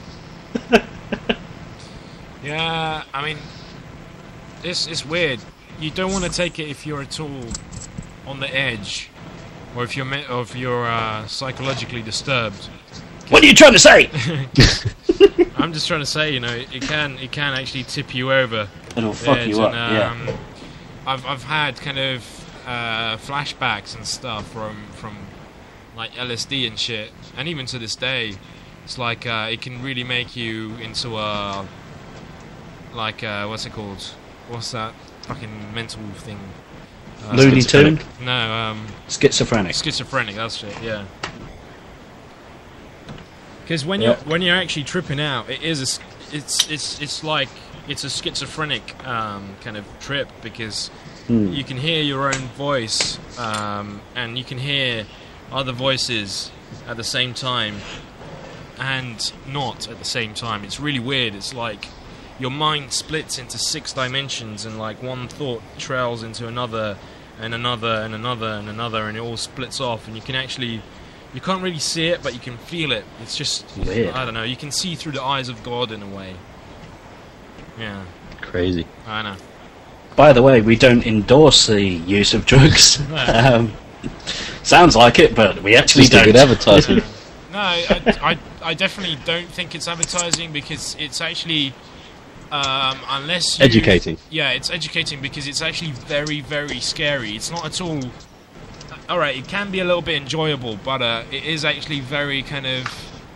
Yeah, I mean, it's weird. You don't want to take it if you're at all on the edge, or if you're psychologically disturbed. What are you trying to say? I'm just trying to say, you know, it can actually tip you over. It'll fuck you up. Yeah. I've had kind of flashbacks and stuff from like LSD and shit, and even to this day, it's like it can really make you into a what's it called? what's that fucking mental thing? Looney Tune? No, Schizophrenic. schizophrenic. That's it. Yeah. Because when you're actually tripping out, it's like it's a schizophrenic kind of trip, because you can hear your own voice and you can hear other voices at the same time and not at the same time. It's really weird. It's like your mind splits into 6 dimensions, and like one thought trails into another and another and another and another, and it all splits off, and you can't really see it, but you can feel it. It's just weird. I don't know, you can see through the eyes of God in a way. Yeah. Crazy. I know. By the way, we don't endorse the use of drugs. Sounds like it, but we actually Just a don't. good advertisement. No, I definitely don't think it's advertising, because it's actually unless you, Educating. Yeah, it's educating, because it's actually very, very scary. It's not at all. Alright, it can be a little bit enjoyable, but it is actually very kind of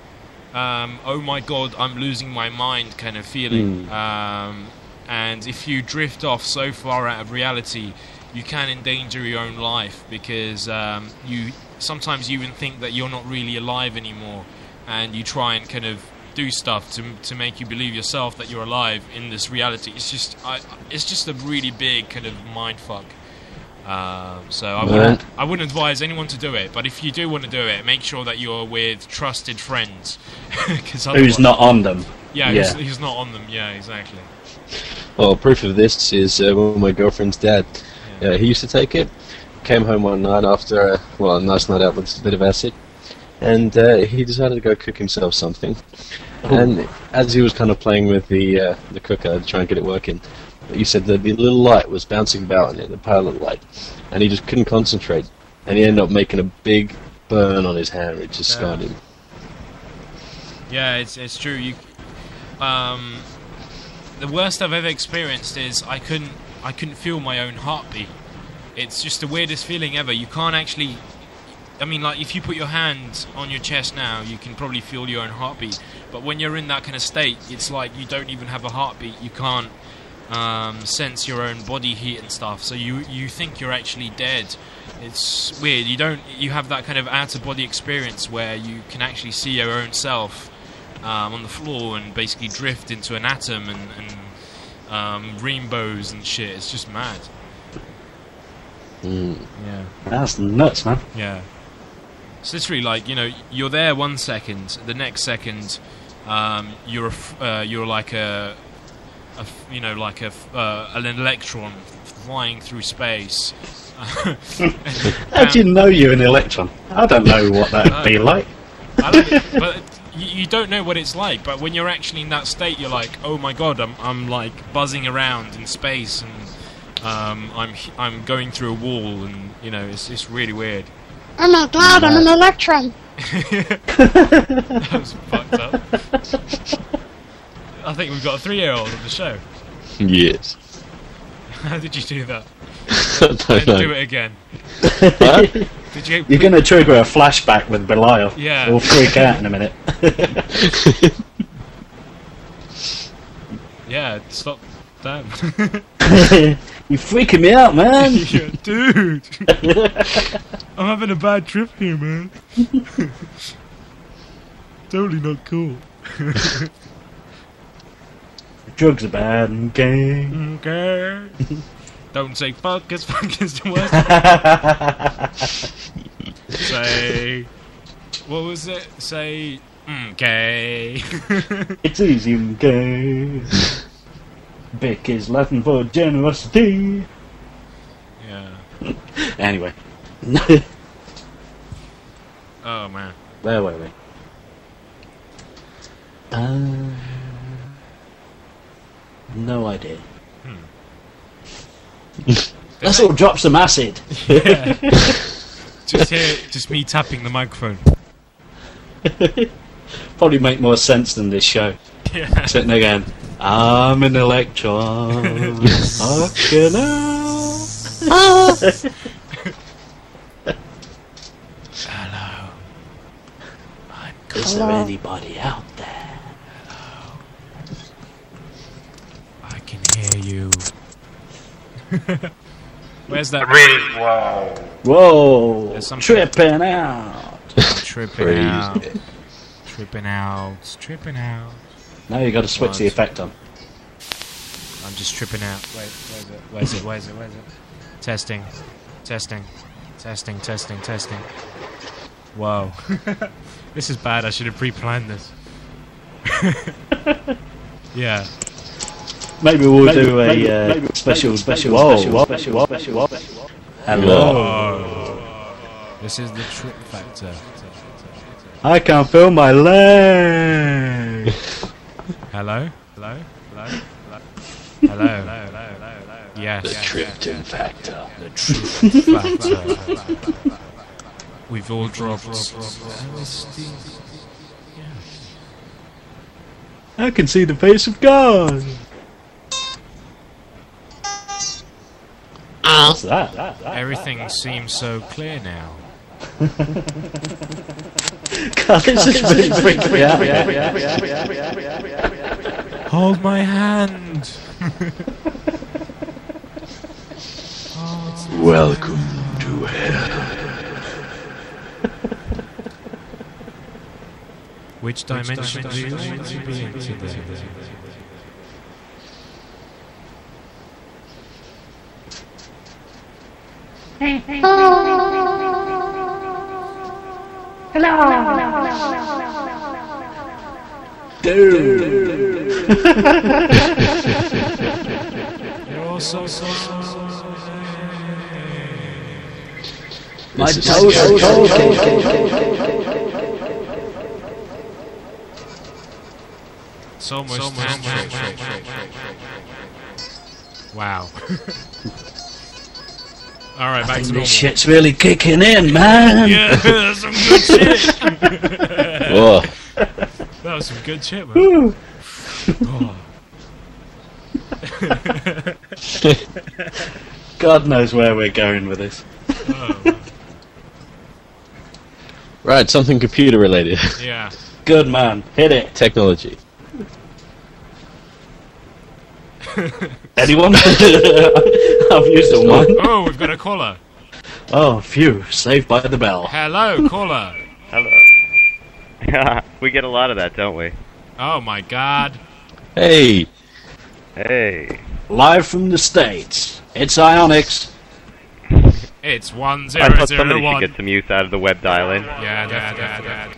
oh my god, I'm losing my mind kind of feeling. And if you drift off so far out of reality, you can endanger your own life, because you sometimes you even think that you're not really alive anymore, and you try and kind of do stuff to make you believe yourself that you're alive in this reality. It's just a really big kind of mind fuck. So I wouldn't advise anyone to do it, but if you do want to do it, make sure that you're with trusted friends. Who's not on them. Yeah, who's not on them. Yeah, exactly. Well, proof of this is when my girlfriend's dad, he used to take it. Came home one night after a nice night out with a bit of acid, and he decided to go cook himself something. And as he was kind of playing with the cooker to try and get it working, he said that the little light was bouncing about in it, the pilot light, and he just couldn't concentrate, and he ended up making a big burn on his hand, which just scarred him. Yeah, it's true. You, the worst I've ever experienced is I couldn't feel my own heartbeat. It's just the weirdest feeling ever. You can't actually. I mean, like, if you put your hand on your chest now, you can probably feel your own heartbeat. But when you're in that kind of state, it's like you don't even have a heartbeat. You can't sense your own body heat and stuff. So you think you're actually dead. It's weird. You have that kind of out-of-body experience where you can actually see your own self on the floor and basically drift into an atom and rainbows and shit. It's just mad. Yeah. That's nuts, man. Yeah. It's literally like, you're there 1 second, the next second, you're like an electron flying through space. How do you know you're an electron? I don't know what that'd be like. But you don't know what it's like. But when you're actually in that state, you're like, oh my god, I'm like buzzing around in space, and I'm going through a wall, and it's really weird. Oh my god, I'm an electron! That was fucked up. I think we've got a 3-year-old on the show. Yes. How did you do that? I don't know. Do it again. What? Did you? You're going to trigger a flashback with Belial. Yeah. We'll freak out in a minute. Yeah, stop that. You're freaking me out, man. Yeah, dude. I'm having a bad trip here, man. Totally not cool. Drugs are bad, okay? Okay. Don't say fuck, cause fuck is the worst. Say, what was it? Say, okay. It's easy, okay? Bic is Latin for generosity. Yeah. Anyway. Oh man. Wait. No idea. Let's all drop some acid. Yeah. Just me tapping the microphone. Probably make more sense than this show. Yeah. Sitting again. I'm an electron. Fucking hell. Hello. Is there anybody out there? Hello. I can hear you. Where's that? Whoa! There's some- Tripping out. Tripping out. Tripping out. Tripping out. Now you got to switch the effect on. I'm just tripping out. Wait, where's it? Where's it? Where's it? Testing. Testing. Testing, testing, testing. Whoa. This is bad. I should have pre-planned this. Yeah. Maybe we'll do a special. Hello. Oh. This is the trip factor. I can't feel my leg. Hello? Hello? Hello? Hello? Hello? Yes. The Tripton factor. The trip factor. We've all dropped LSD. I can see the face of God. What's that? Everything seems so clear now. God, this is really freaking out. Hold my hand. Welcome to hell. Which dimension do you want to be in today? You're all so My toes are It's almost Wow. Alright, back to normal. This shit's really kicking in, man. Yeah, that's some good shit. Whoa. That was some good shit, man. God knows where we're going with this. Right, something computer related. Yeah. Good man, hit it. Technology. Anyone? I've used all mine. Oh, we've got a caller. Oh, phew, saved by the bell. Hello, caller. Hello. We get a lot of that, don't we? Oh my god. Hey. Hey. Live from the States, it's Ionics. It's I thought somebody should 1001. get some use out of the web dial-in. Yeah.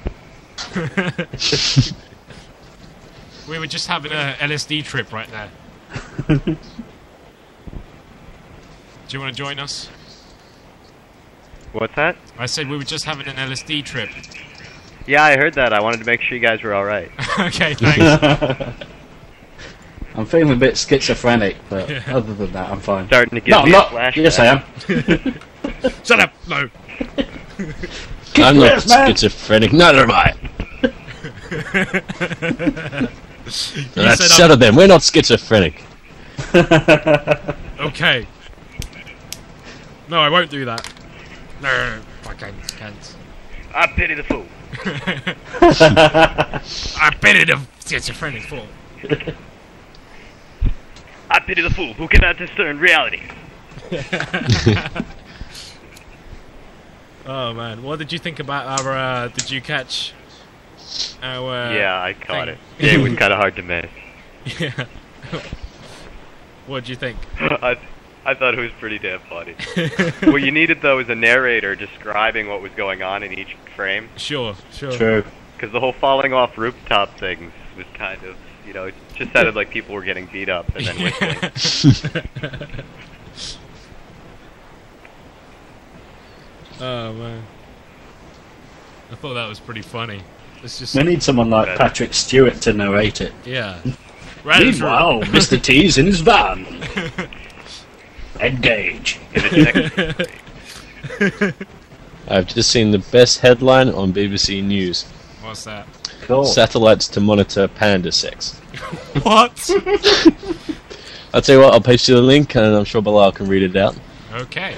We were just having a LSD trip right there. Do you want to join us? What's that? I said we were just having an LSD trip. Yeah, I heard that. I wanted to make sure you guys were alright. Okay, thanks. I'm feeling a bit schizophrenic, but other than that, I'm fine. Starting to give No, I'm me not. a flashback. Yes, I am. Shut up! No. I'm not Yes, man. schizophrenic. Neither am I. That's said settled then. We're not schizophrenic. Okay. No, I won't do that. No, I can't. I pity the fool. I pity the schizophrenic fool. I pity the fool who cannot discern reality. Oh man, what did you think about our? Did you catch our? Yeah, I caught thing? it. Yeah, it was kind of hard to miss. Yeah. What'd you think? I thought it was pretty damn funny. What you needed, though, is a narrator describing what was going on in each frame. Sure. True. Because the whole falling off rooftop thing was kind of, you know, it just sounded like people were getting beat up and then whistling. Oh man, I thought that was pretty funny. It's just We need someone like Patrick Stewart to narrate it. yeah. Meanwhile, Mr. T's in his van. Engage. I've just seen the best headline on BBC News. What's that? Cool. Satellites to monitor panda sex. What? I'll tell you what, I'll paste you the link and I'm sure Bilal can read it out. Okay.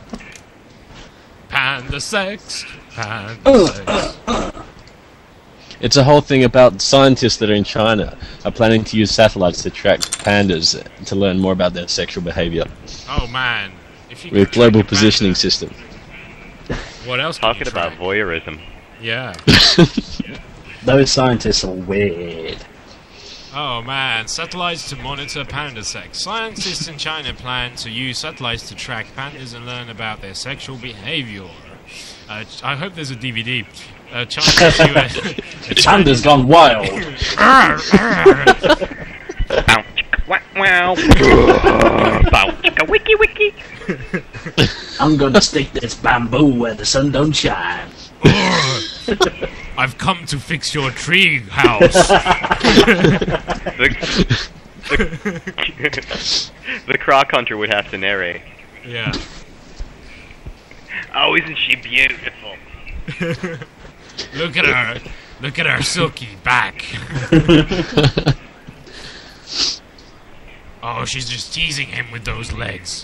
Panda sex. Panda sex. It's a whole thing about scientists that are in China are planning to use satellites to track pandas to learn more about their sexual behavior. Oh man, if you With could global track a positioning panda, system. What else? Can Talking you about track? voyeurism. Yeah. Those scientists are weird. Oh man, satellites to monitor panda sex. Scientists in China plan to use satellites to track pandas and learn about their sexual behavior. I hope there's a DVD. China's US. Panda's gone wild. Wow. Wiki wiki. I'm gonna stick this bamboo where the sun don't shine. I've come to fix your tree house. The croc hunter would have to narrate. Yeah. Oh, isn't she beautiful? Look at her. Look at her silky back. Oh, she's just teasing him with those legs.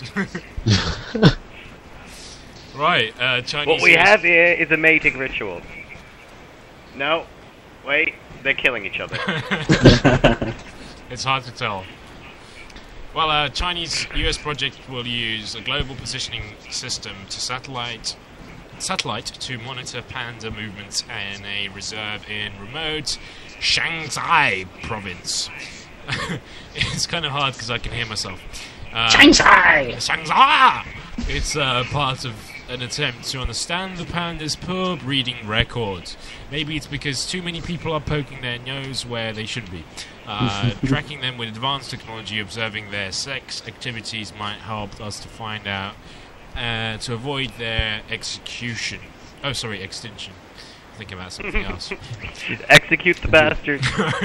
Right, Chinese... What we have here is a mating ritual. No. Wait. They're killing each other. It's hard to tell. Well, Chinese US project will use a global positioning system to satellite to monitor panda movements in a reserve in remote Shanxi province. It's kind of hard because I can hear myself. Shanghai! Shanxi! It's part of an attempt to understand the panda's poor breeding records. Maybe it's because too many people are poking their nose where they shouldn't be. Tracking them with advanced technology, observing their sex activities might help us to find out, to avoid their extinction. I'm thinking about something else. Execute the bastard.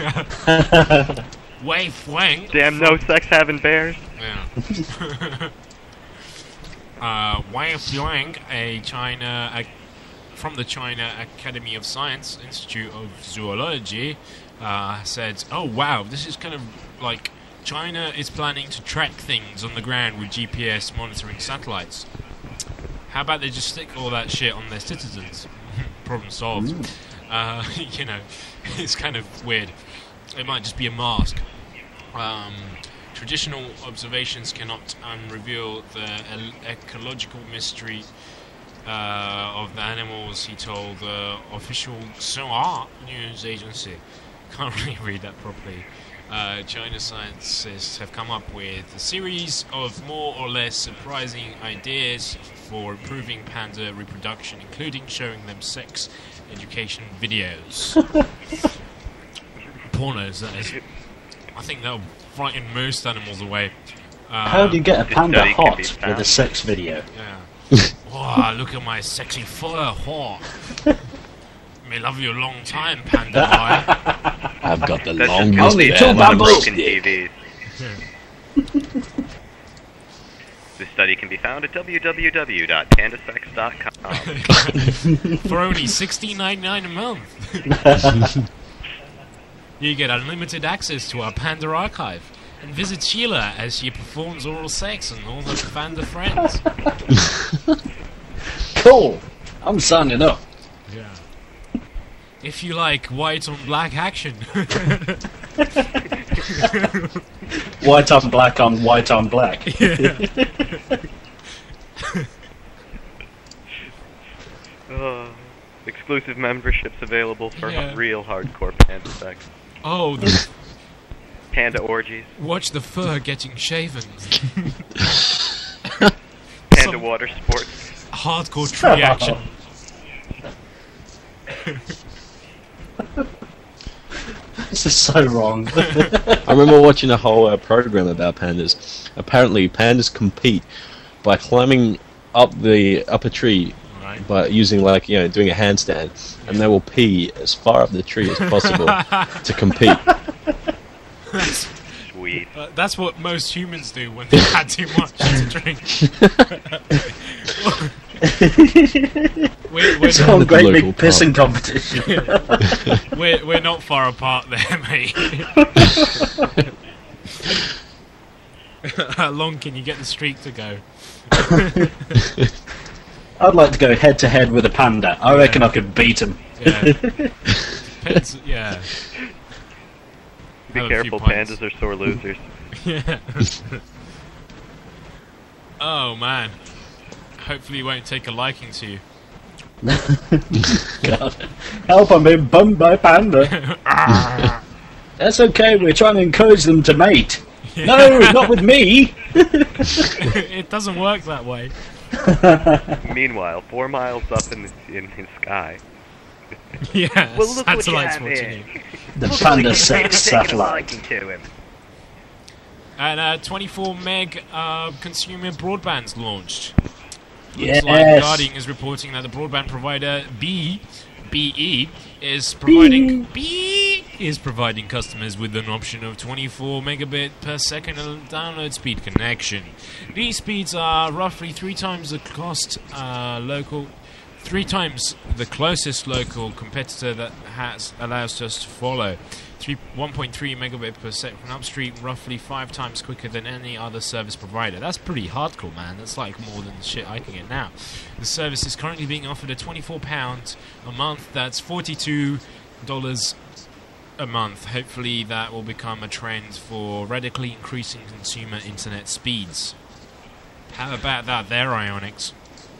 Wei Fuang. Damn no sex having bears. Yeah. Wei Fuang, from the China Academy of Science, Institute of Zoology, said, "Oh wow, this is kind of like China is planning to track things on the ground with GPS monitoring satellites. How about they just stick all that shit on their citizens? Problem solved." You know, it's kind of weird. It might just be a mask. Traditional observations cannot reveal the ecological mystery of the animals, he told the official Xinhua news agency. Can't really read that properly. China scientists have come up with a series of more or less surprising ideas for improving panda reproduction, including showing them sex education videos. Pornos, that is. I think that'll frighten most animals away. How do you get a panda study can be hot with found. a sex video? Yeah. Wow, look at my sexy fur hot. May love you a long time, panda boy. I've got the That's longest just Only hair two on my bamboos. broken stick. TVs. This study can be found at www.pandasex.com. For only $16.99 a month. You get unlimited access to our panda archive. And visit Sheila as she performs oral sex on all her panda friends. Cool! I'm signing up. Yeah. If you like white on black action. White on black on white on black. Exclusive memberships available for Yeah. real hardcore panda sex. Oh, Panda orgies. watch the fur getting shaven. Panda Some- water sports. Hardcore tree action. This is so wrong. I remember watching a whole program about pandas. Apparently, pandas compete by climbing up a tree Right. by using doing a handstand, and they will pee as far up the tree as possible to compete. Sweet. That's what most humans do when they've had too much to drink. we're, It's not, all great big Local pissing competition. we're not far apart there, mate. How long can you get the streak to go? I'd like to go head to head with a panda. I reckon I could beat him. Yeah. Depends, yeah. Be Have a few careful, pints. pandas are sore losers. Yeah. Oh man. Hopefully he won't take a liking to you. God. Help, I'm being bummed by Panda. That's okay, we're trying to encourage them to mate. No, not with me! It doesn't work that way. Meanwhile, 4 miles up in the sky. Yeah, Well, look what you satellites have watching here. you. The Panda 6 Taking a satellite. liking to him. And 24 meg consumer broadband's launched. Yes. Looks like Guardian is reporting that the broadband provider BE is providing customers with an option of 24 megabit per second download speed connection. These speeds are roughly 3 times the cost three times the closest local competitor that allows us to follow. 1.3 megabit per second upstream, roughly 5 times quicker than any other service provider. That's pretty hardcore, man. That's like more than the shit I can get now. The service is currently being offered at £24 a month. That's $42 a month. Hopefully that will become a trend for radically increasing consumer internet speeds. How about that there, Ionics?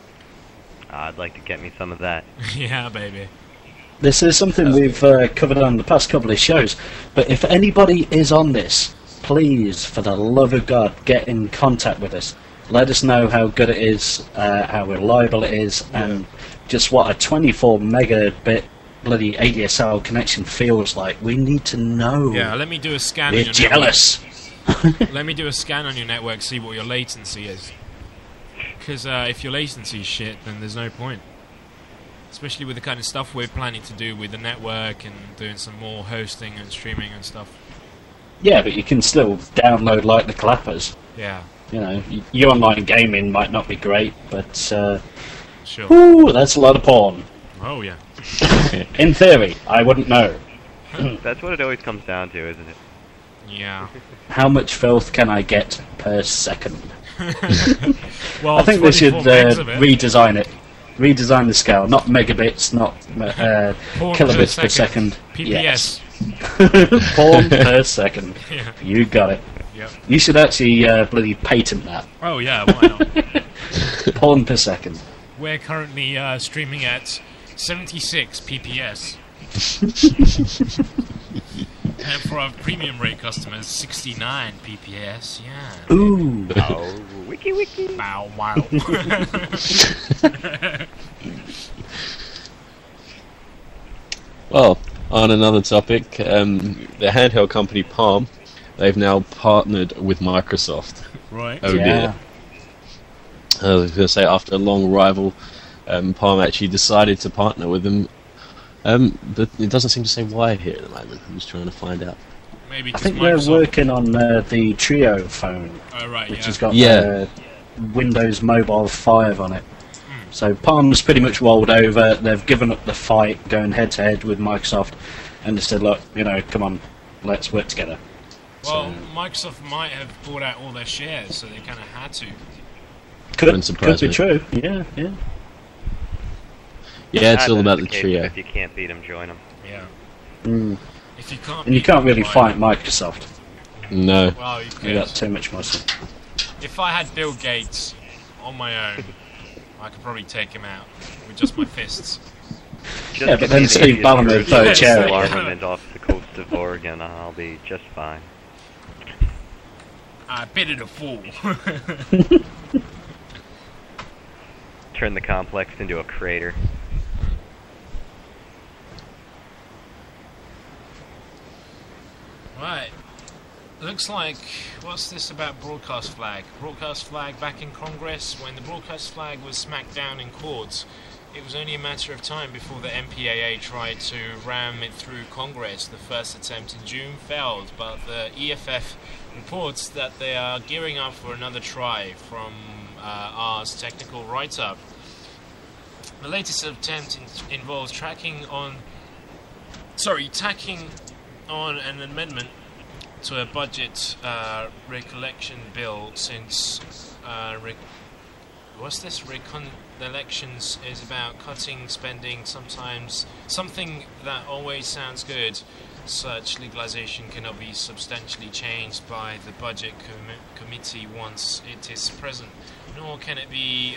I'd like to get me some of that. Yeah, baby. This is something we've covered on the past couple of shows, but if anybody is on this, please, for the love of God, get in contact with us. Let us know how good it is, how reliable it is, and just what a 24 megabit bloody ADSL connection feels like. We need to know. Yeah, let me do a scan We're on your jealous. network. Let me do a scan on your network, see what your latency is. Because if your latency is shit, then there's no point. Especially with the kind of stuff we're planning to do with the network and doing some more hosting and streaming and stuff. Yeah, but you can still download like the clappers. Yeah, You know, your online gaming might not be great, but sure. whoo, that's a lot of porn. Oh, yeah. In theory, I wouldn't know. That's what it always comes down to, isn't it? Yeah. How much filth can I get per second? Well, I think they should 24 megs of it. redesign it. Redesign the scale, not megabits, not Porn kilobits per second. PPS. Yes. Porn per second. Yeah. You got it. Yep. You should actually bloody patent that. Oh, yeah, why not? Porn per second. We're currently streaming at 76 PPS. And for our premium rate customers, 69 PPS. Yeah. Ooh. Oh, wiki wiki. Bow wow. Well, on another topic, the handheld company Palm, they've now partnered with Microsoft. Right. Oh Yeah. dear. I was going to say, after a long rival, Palm actually decided to partner with them. But it doesn't seem to say why here at the moment. I'm just trying to find out. Maybe I 'cause think Microsoft... they're working on the Trio phone, Oh, right, which yeah. has got Yeah. Windows Mobile 5 on it. So Palm's pretty much rolled over. They've given up the fight, going head to head with Microsoft, and just said, "Look, you know, come on, let's work together." Well, Microsoft might have bought out all their shares, so they kind of had to. Wouldn't Could surprise be me. true. Yeah, yeah. Yeah, it's Ah, all that's about the case. trio. If you can't beat them, join them. Yeah. Mm. If you can't... And you beat can't them, really why fight not? Microsoft. No. Well, you You could. got too much muscle. If I had Bill Gates on my own, I could probably take him out with just my fists. Just Yeah, but give then me the Steve easiest Ballmer would route throw a to chair at full you. armament off the coast of Oregon, I'll be just fine. I bid it a fool. Turn the complex into a crater. Right. Looks like, what's this about broadcast flag? Broadcast flag back in Congress, when the broadcast flag was smacked down in courts, it was only a matter of time before the MPAA tried to ram it through Congress. The first attempt in June failed, but the EFF reports that they are gearing up for another try from R's technical write-up. The latest attempt involves tacking on an amendment to a budget recollection bill since the elections is about cutting spending, sometimes something that always sounds good. Such legalization cannot be substantially changed by the budget committee once it is present, nor can it be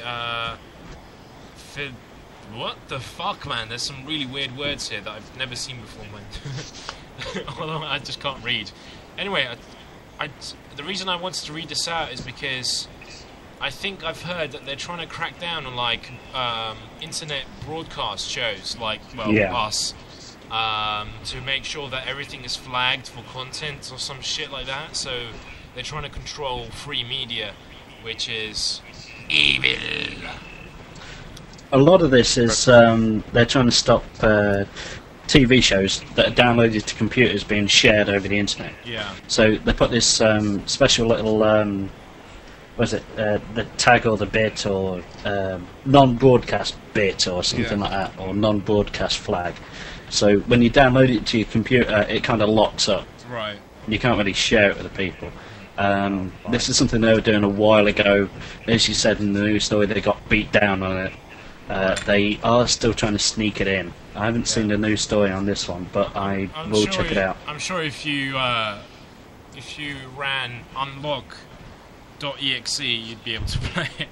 what the fuck, man? There's some really weird words here that I've never seen before, man. Although I just can't read. Anyway, the reason I wanted to read this out is because I think I've heard that they're trying to crack down on like internet broadcast shows, like us, to make sure that everything is flagged for content or some shit like that. So they're trying to control free media, which is evil. A lot of this is they're trying to stop TV shows that are downloaded to computers being shared over the internet. Yeah. So they put this special little, the tag or the bit or non-broadcast bit or something like that, or non-broadcast flag. So when you download it to your computer, it kind of locks up. Right. You can't really share it with the people. This is something they were doing a while ago. As you said in the news story, they got beat down on it. They are still trying to sneak it in. I haven't seen the news story on this one, but I will check it out. I'm sure if you ran unlock.exe, you'd be able to play it.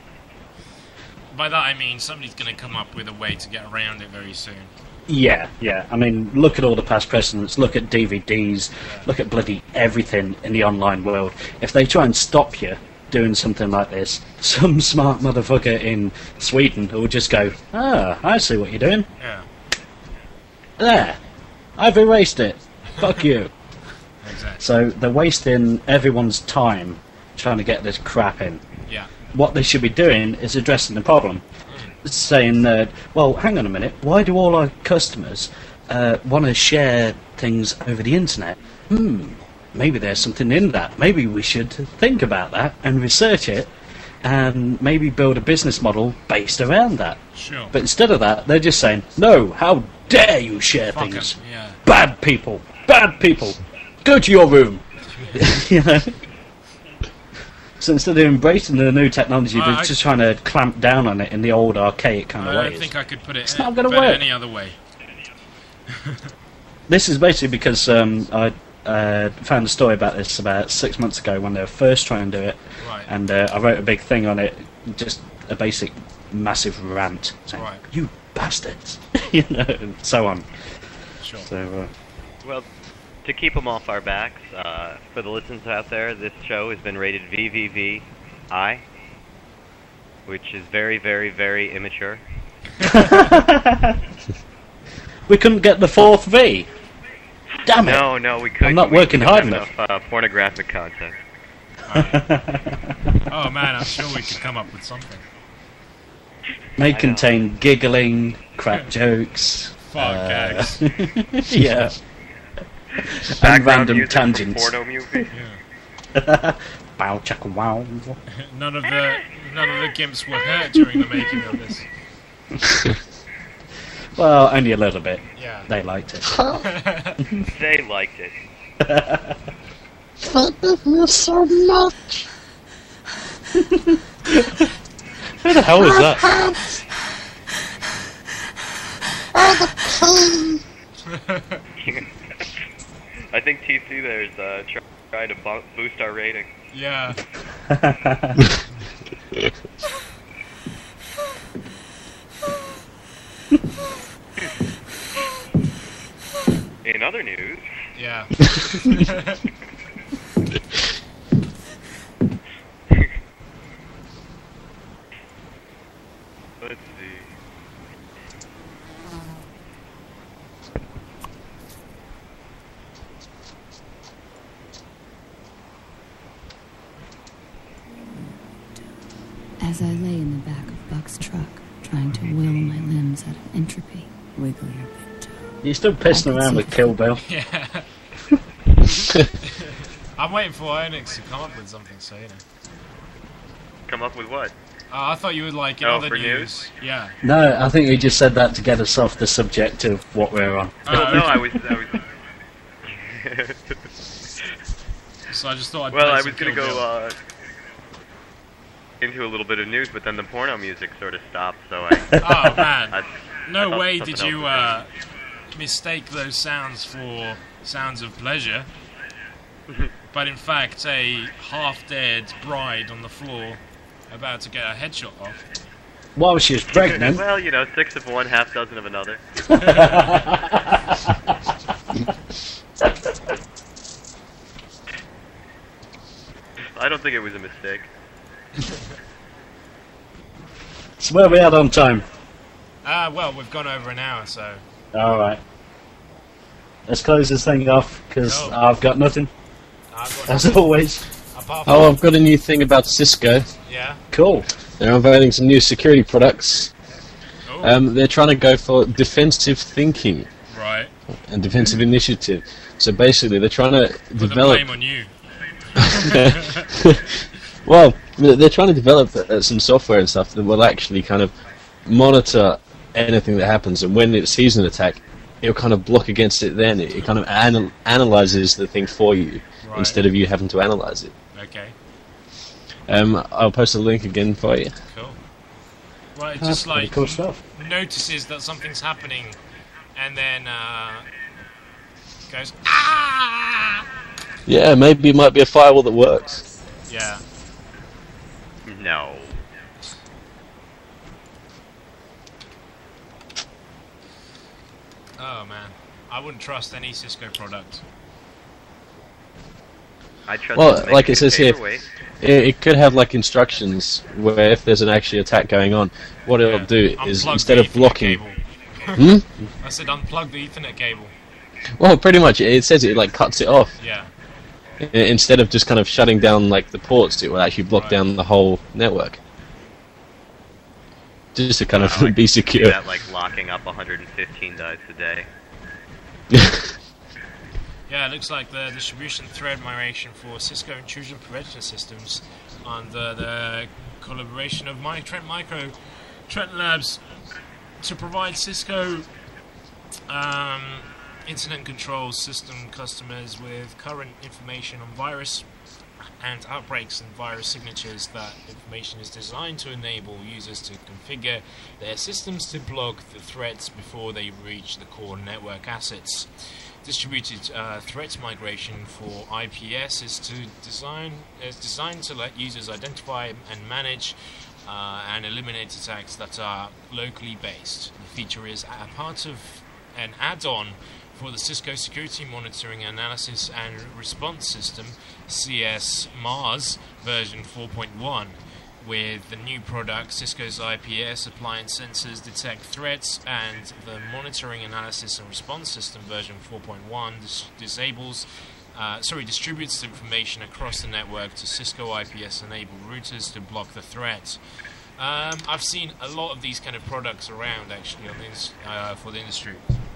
By that I mean somebody's going to come up with a way to get around it very soon. Yeah. I mean, look at all the past precedents. Look at DVDs. Look at bloody everything in the online world. If they try and stop you doing something like this, some smart motherfucker in Sweden will just go, I see what you're doing. Yeah. There. I've erased it. Fuck you. Exactly. So they're wasting everyone's time trying to get this crap in. Yeah. What they should be doing is addressing the problem. Saying, well, hang on a minute, why do all our customers want to share things over the internet? Maybe there's something in that. Maybe we should think about that and research it and maybe build a business model based around that. Sure. But instead of that, they're just saying, no, how dare you share Fuck things? 'em, yeah. Bad people! Go to your room! You know? So instead of embracing the new technology, they're just trying to clamp down on it in the old archaic kind of ways. I don't think I could put it It's not gonna work. any other way. This is basically because I found a story about this about 6 months ago when they were first trying to do it, Right. and I wrote a big thing on it, just a basic massive rant saying, Right. you bastards, you know, and so on. Sure. So, Well, to keep them off our backs, for the listeners out there, this show has been rated VVVI, which is very, very, very immature. we couldn't get the fourth V. Damn it! No, we couldn't. I'm not working hard enough. Pornographic content. Oh man, I'm sure we could come up with something. May contain giggling, crap jokes. Fuck gags. Yeah. And Background random music tangents. from porno movie. Bow chaka wow. None of the gimps were hurt during the making of this. Well, only a little bit. Yeah. They liked it. They liked it. They love me so much. Who the hell is that? I think TC there is trying to boost our rating. Yeah. In other news, Yeah. let's see. As I lay in the back of Buck's truck, trying to will my limbs out of entropy, wiggle your big toe. You're still pissing around with Kill Bill. Yeah. I'm waiting for Onyx to come up with something, so you know. Come up with what? I thought you would like in Oh, other for news. Yeah. No, I think he just said that to get us off the subject of what we're on. Well, no, I was. So I just thought I'd Well, play I some was gonna Kill Bill. go. into a little bit of news, but then the porno music sort of stopped, so I... Oh, man. I No thought way something did you else mistake those sounds for sounds of pleasure. But in fact, a half-dead bride on the floor about to get her headshot off. While she was pregnant. Well, you know, 6 of one, half dozen of another. I don't think it was a mistake. So where are we at on time? Well, we've gone over an hour, so... Alright. Let's close this thing off, because Cool. I've got nothing, I've got as always. apart from... Oh, I've got a new thing about Cisco. Yeah. Cool. They're unveiling some new security products. Oh, They're trying to go for defensive thinking right. and defensive initiative. So basically, they're trying to Put the develop. blame on you. Well, they're trying to develop some software and stuff that will actually kind of monitor anything that happens, and when it sees an attack, it'll kind of block against it. Then it kind of analyzes the thing for you Right. instead of you having to analyze it. Okay, I'll post a link again for you. cool. Well, it That's just pretty like cool stuff. notices that something's happening, and then goes, ah! Yeah, maybe it might be a firewall that works. Yeah. No. Oh man, I wouldn't trust any Cisco product. I trust Well, it to make like you it says here, paperweight. it could have like instructions where if there's an actually attack going on, what it'll do is Unplug instead the of Ethernet blocking. cable. I said unplug the Ethernet cable. Well, pretty much it says it like cuts it off. Yeah. Instead of just kind of shutting down like the ports, it will actually block Right. down the whole network. Just to kind of Like, be do secure. that, like locking up 115 dice a day. Yeah, it looks like the distribution thread migration for Cisco intrusion prevention systems under the collaboration of Trent Micro, Trent Labs, to provide Cisco incident control system customers with current information on virus and outbreaks and virus signatures. That information is designed to enable users to configure their systems to block the threats before they reach the core network assets. Distributed threats migration for IPS is designed to let users identify and manage and eliminate attacks that are locally based. The feature is a part of an add-on for the Cisco Security Monitoring Analysis and Response System, CS-MARS version 4.1. With the new product, Cisco's IPS appliance sensors detect threats, and the Monitoring Analysis and Response System version 4.1 distributes information across the network to Cisco IPS-enabled routers to block the threat. I've seen a lot of these kind of products around, actually, on this, for the industry.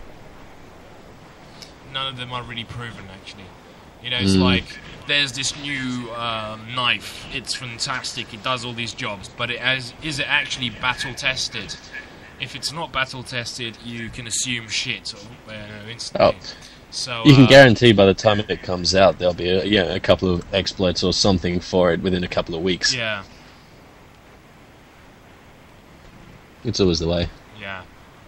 None of them are really proven, actually. You know, it's like, there's this new knife, it's fantastic, it does all these jobs, but is it actually battle-tested? If it's not battle-tested, you can assume shit instantly. Oh. So, You can guarantee by the time it comes out, there'll be a couple of exploits or something for it within a couple of weeks. Yeah, It's always the way. yeah.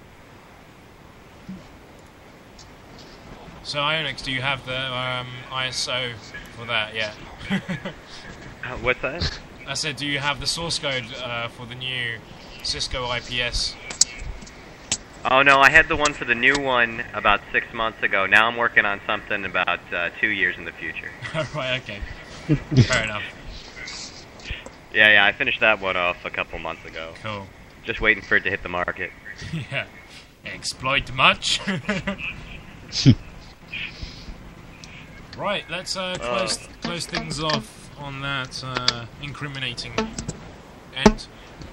So, Ionix, do you have the ISO for that yet? What's that? I said, do you have the source code for the new Cisco IPS? Oh no, I had the one for the new one about 6 months ago. Now I'm working on something about 2 years in the future. Right, okay. Fair enough. Yeah, I finished that one off a couple months ago. Cool. Just waiting for it to hit the market. Yeah. Exploit much? Right, let's close things off on that incriminating end.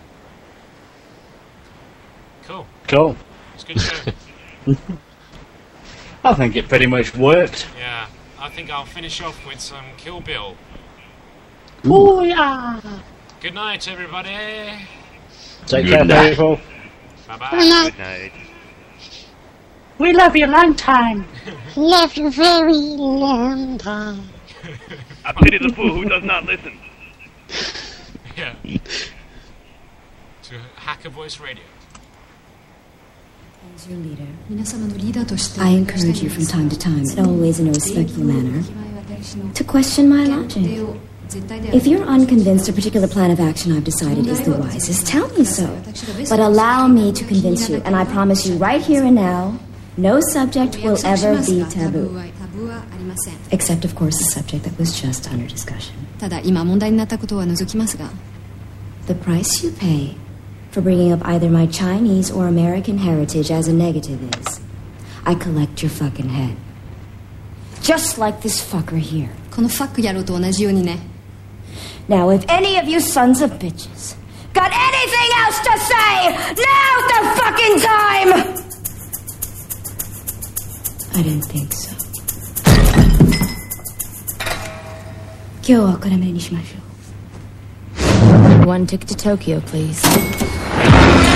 Cool. Cool. It's a good show. I think it pretty much worked. Yeah. I think I'll finish off with some Kill Bill. Oh yeah. Good night, everybody. Take Good care, night. people. Bye-bye. Good night. We love you a long time. Love you very long time. I pity the fool who does not listen. Yeah. To Hacker Voice Radio. As your leader, I encourage you from time to time, but always in a respectful manner, to question my logic. If you're unconvinced a particular plan of action I've decided is the wisest, tell me so. But allow me to convince you, and I promise you right here and now, no subject will ever be taboo. Except, of course, the subject that was just under discussion. The price you pay for bringing up either my Chinese or American heritage as a negative is I collect your fucking head. Just like this fucker here. Now, if any of you sons of bitches got anything else to say, now's the fucking time! I didn't think so. 今日はこれまでにしましょう。One ticket to Tokyo, please.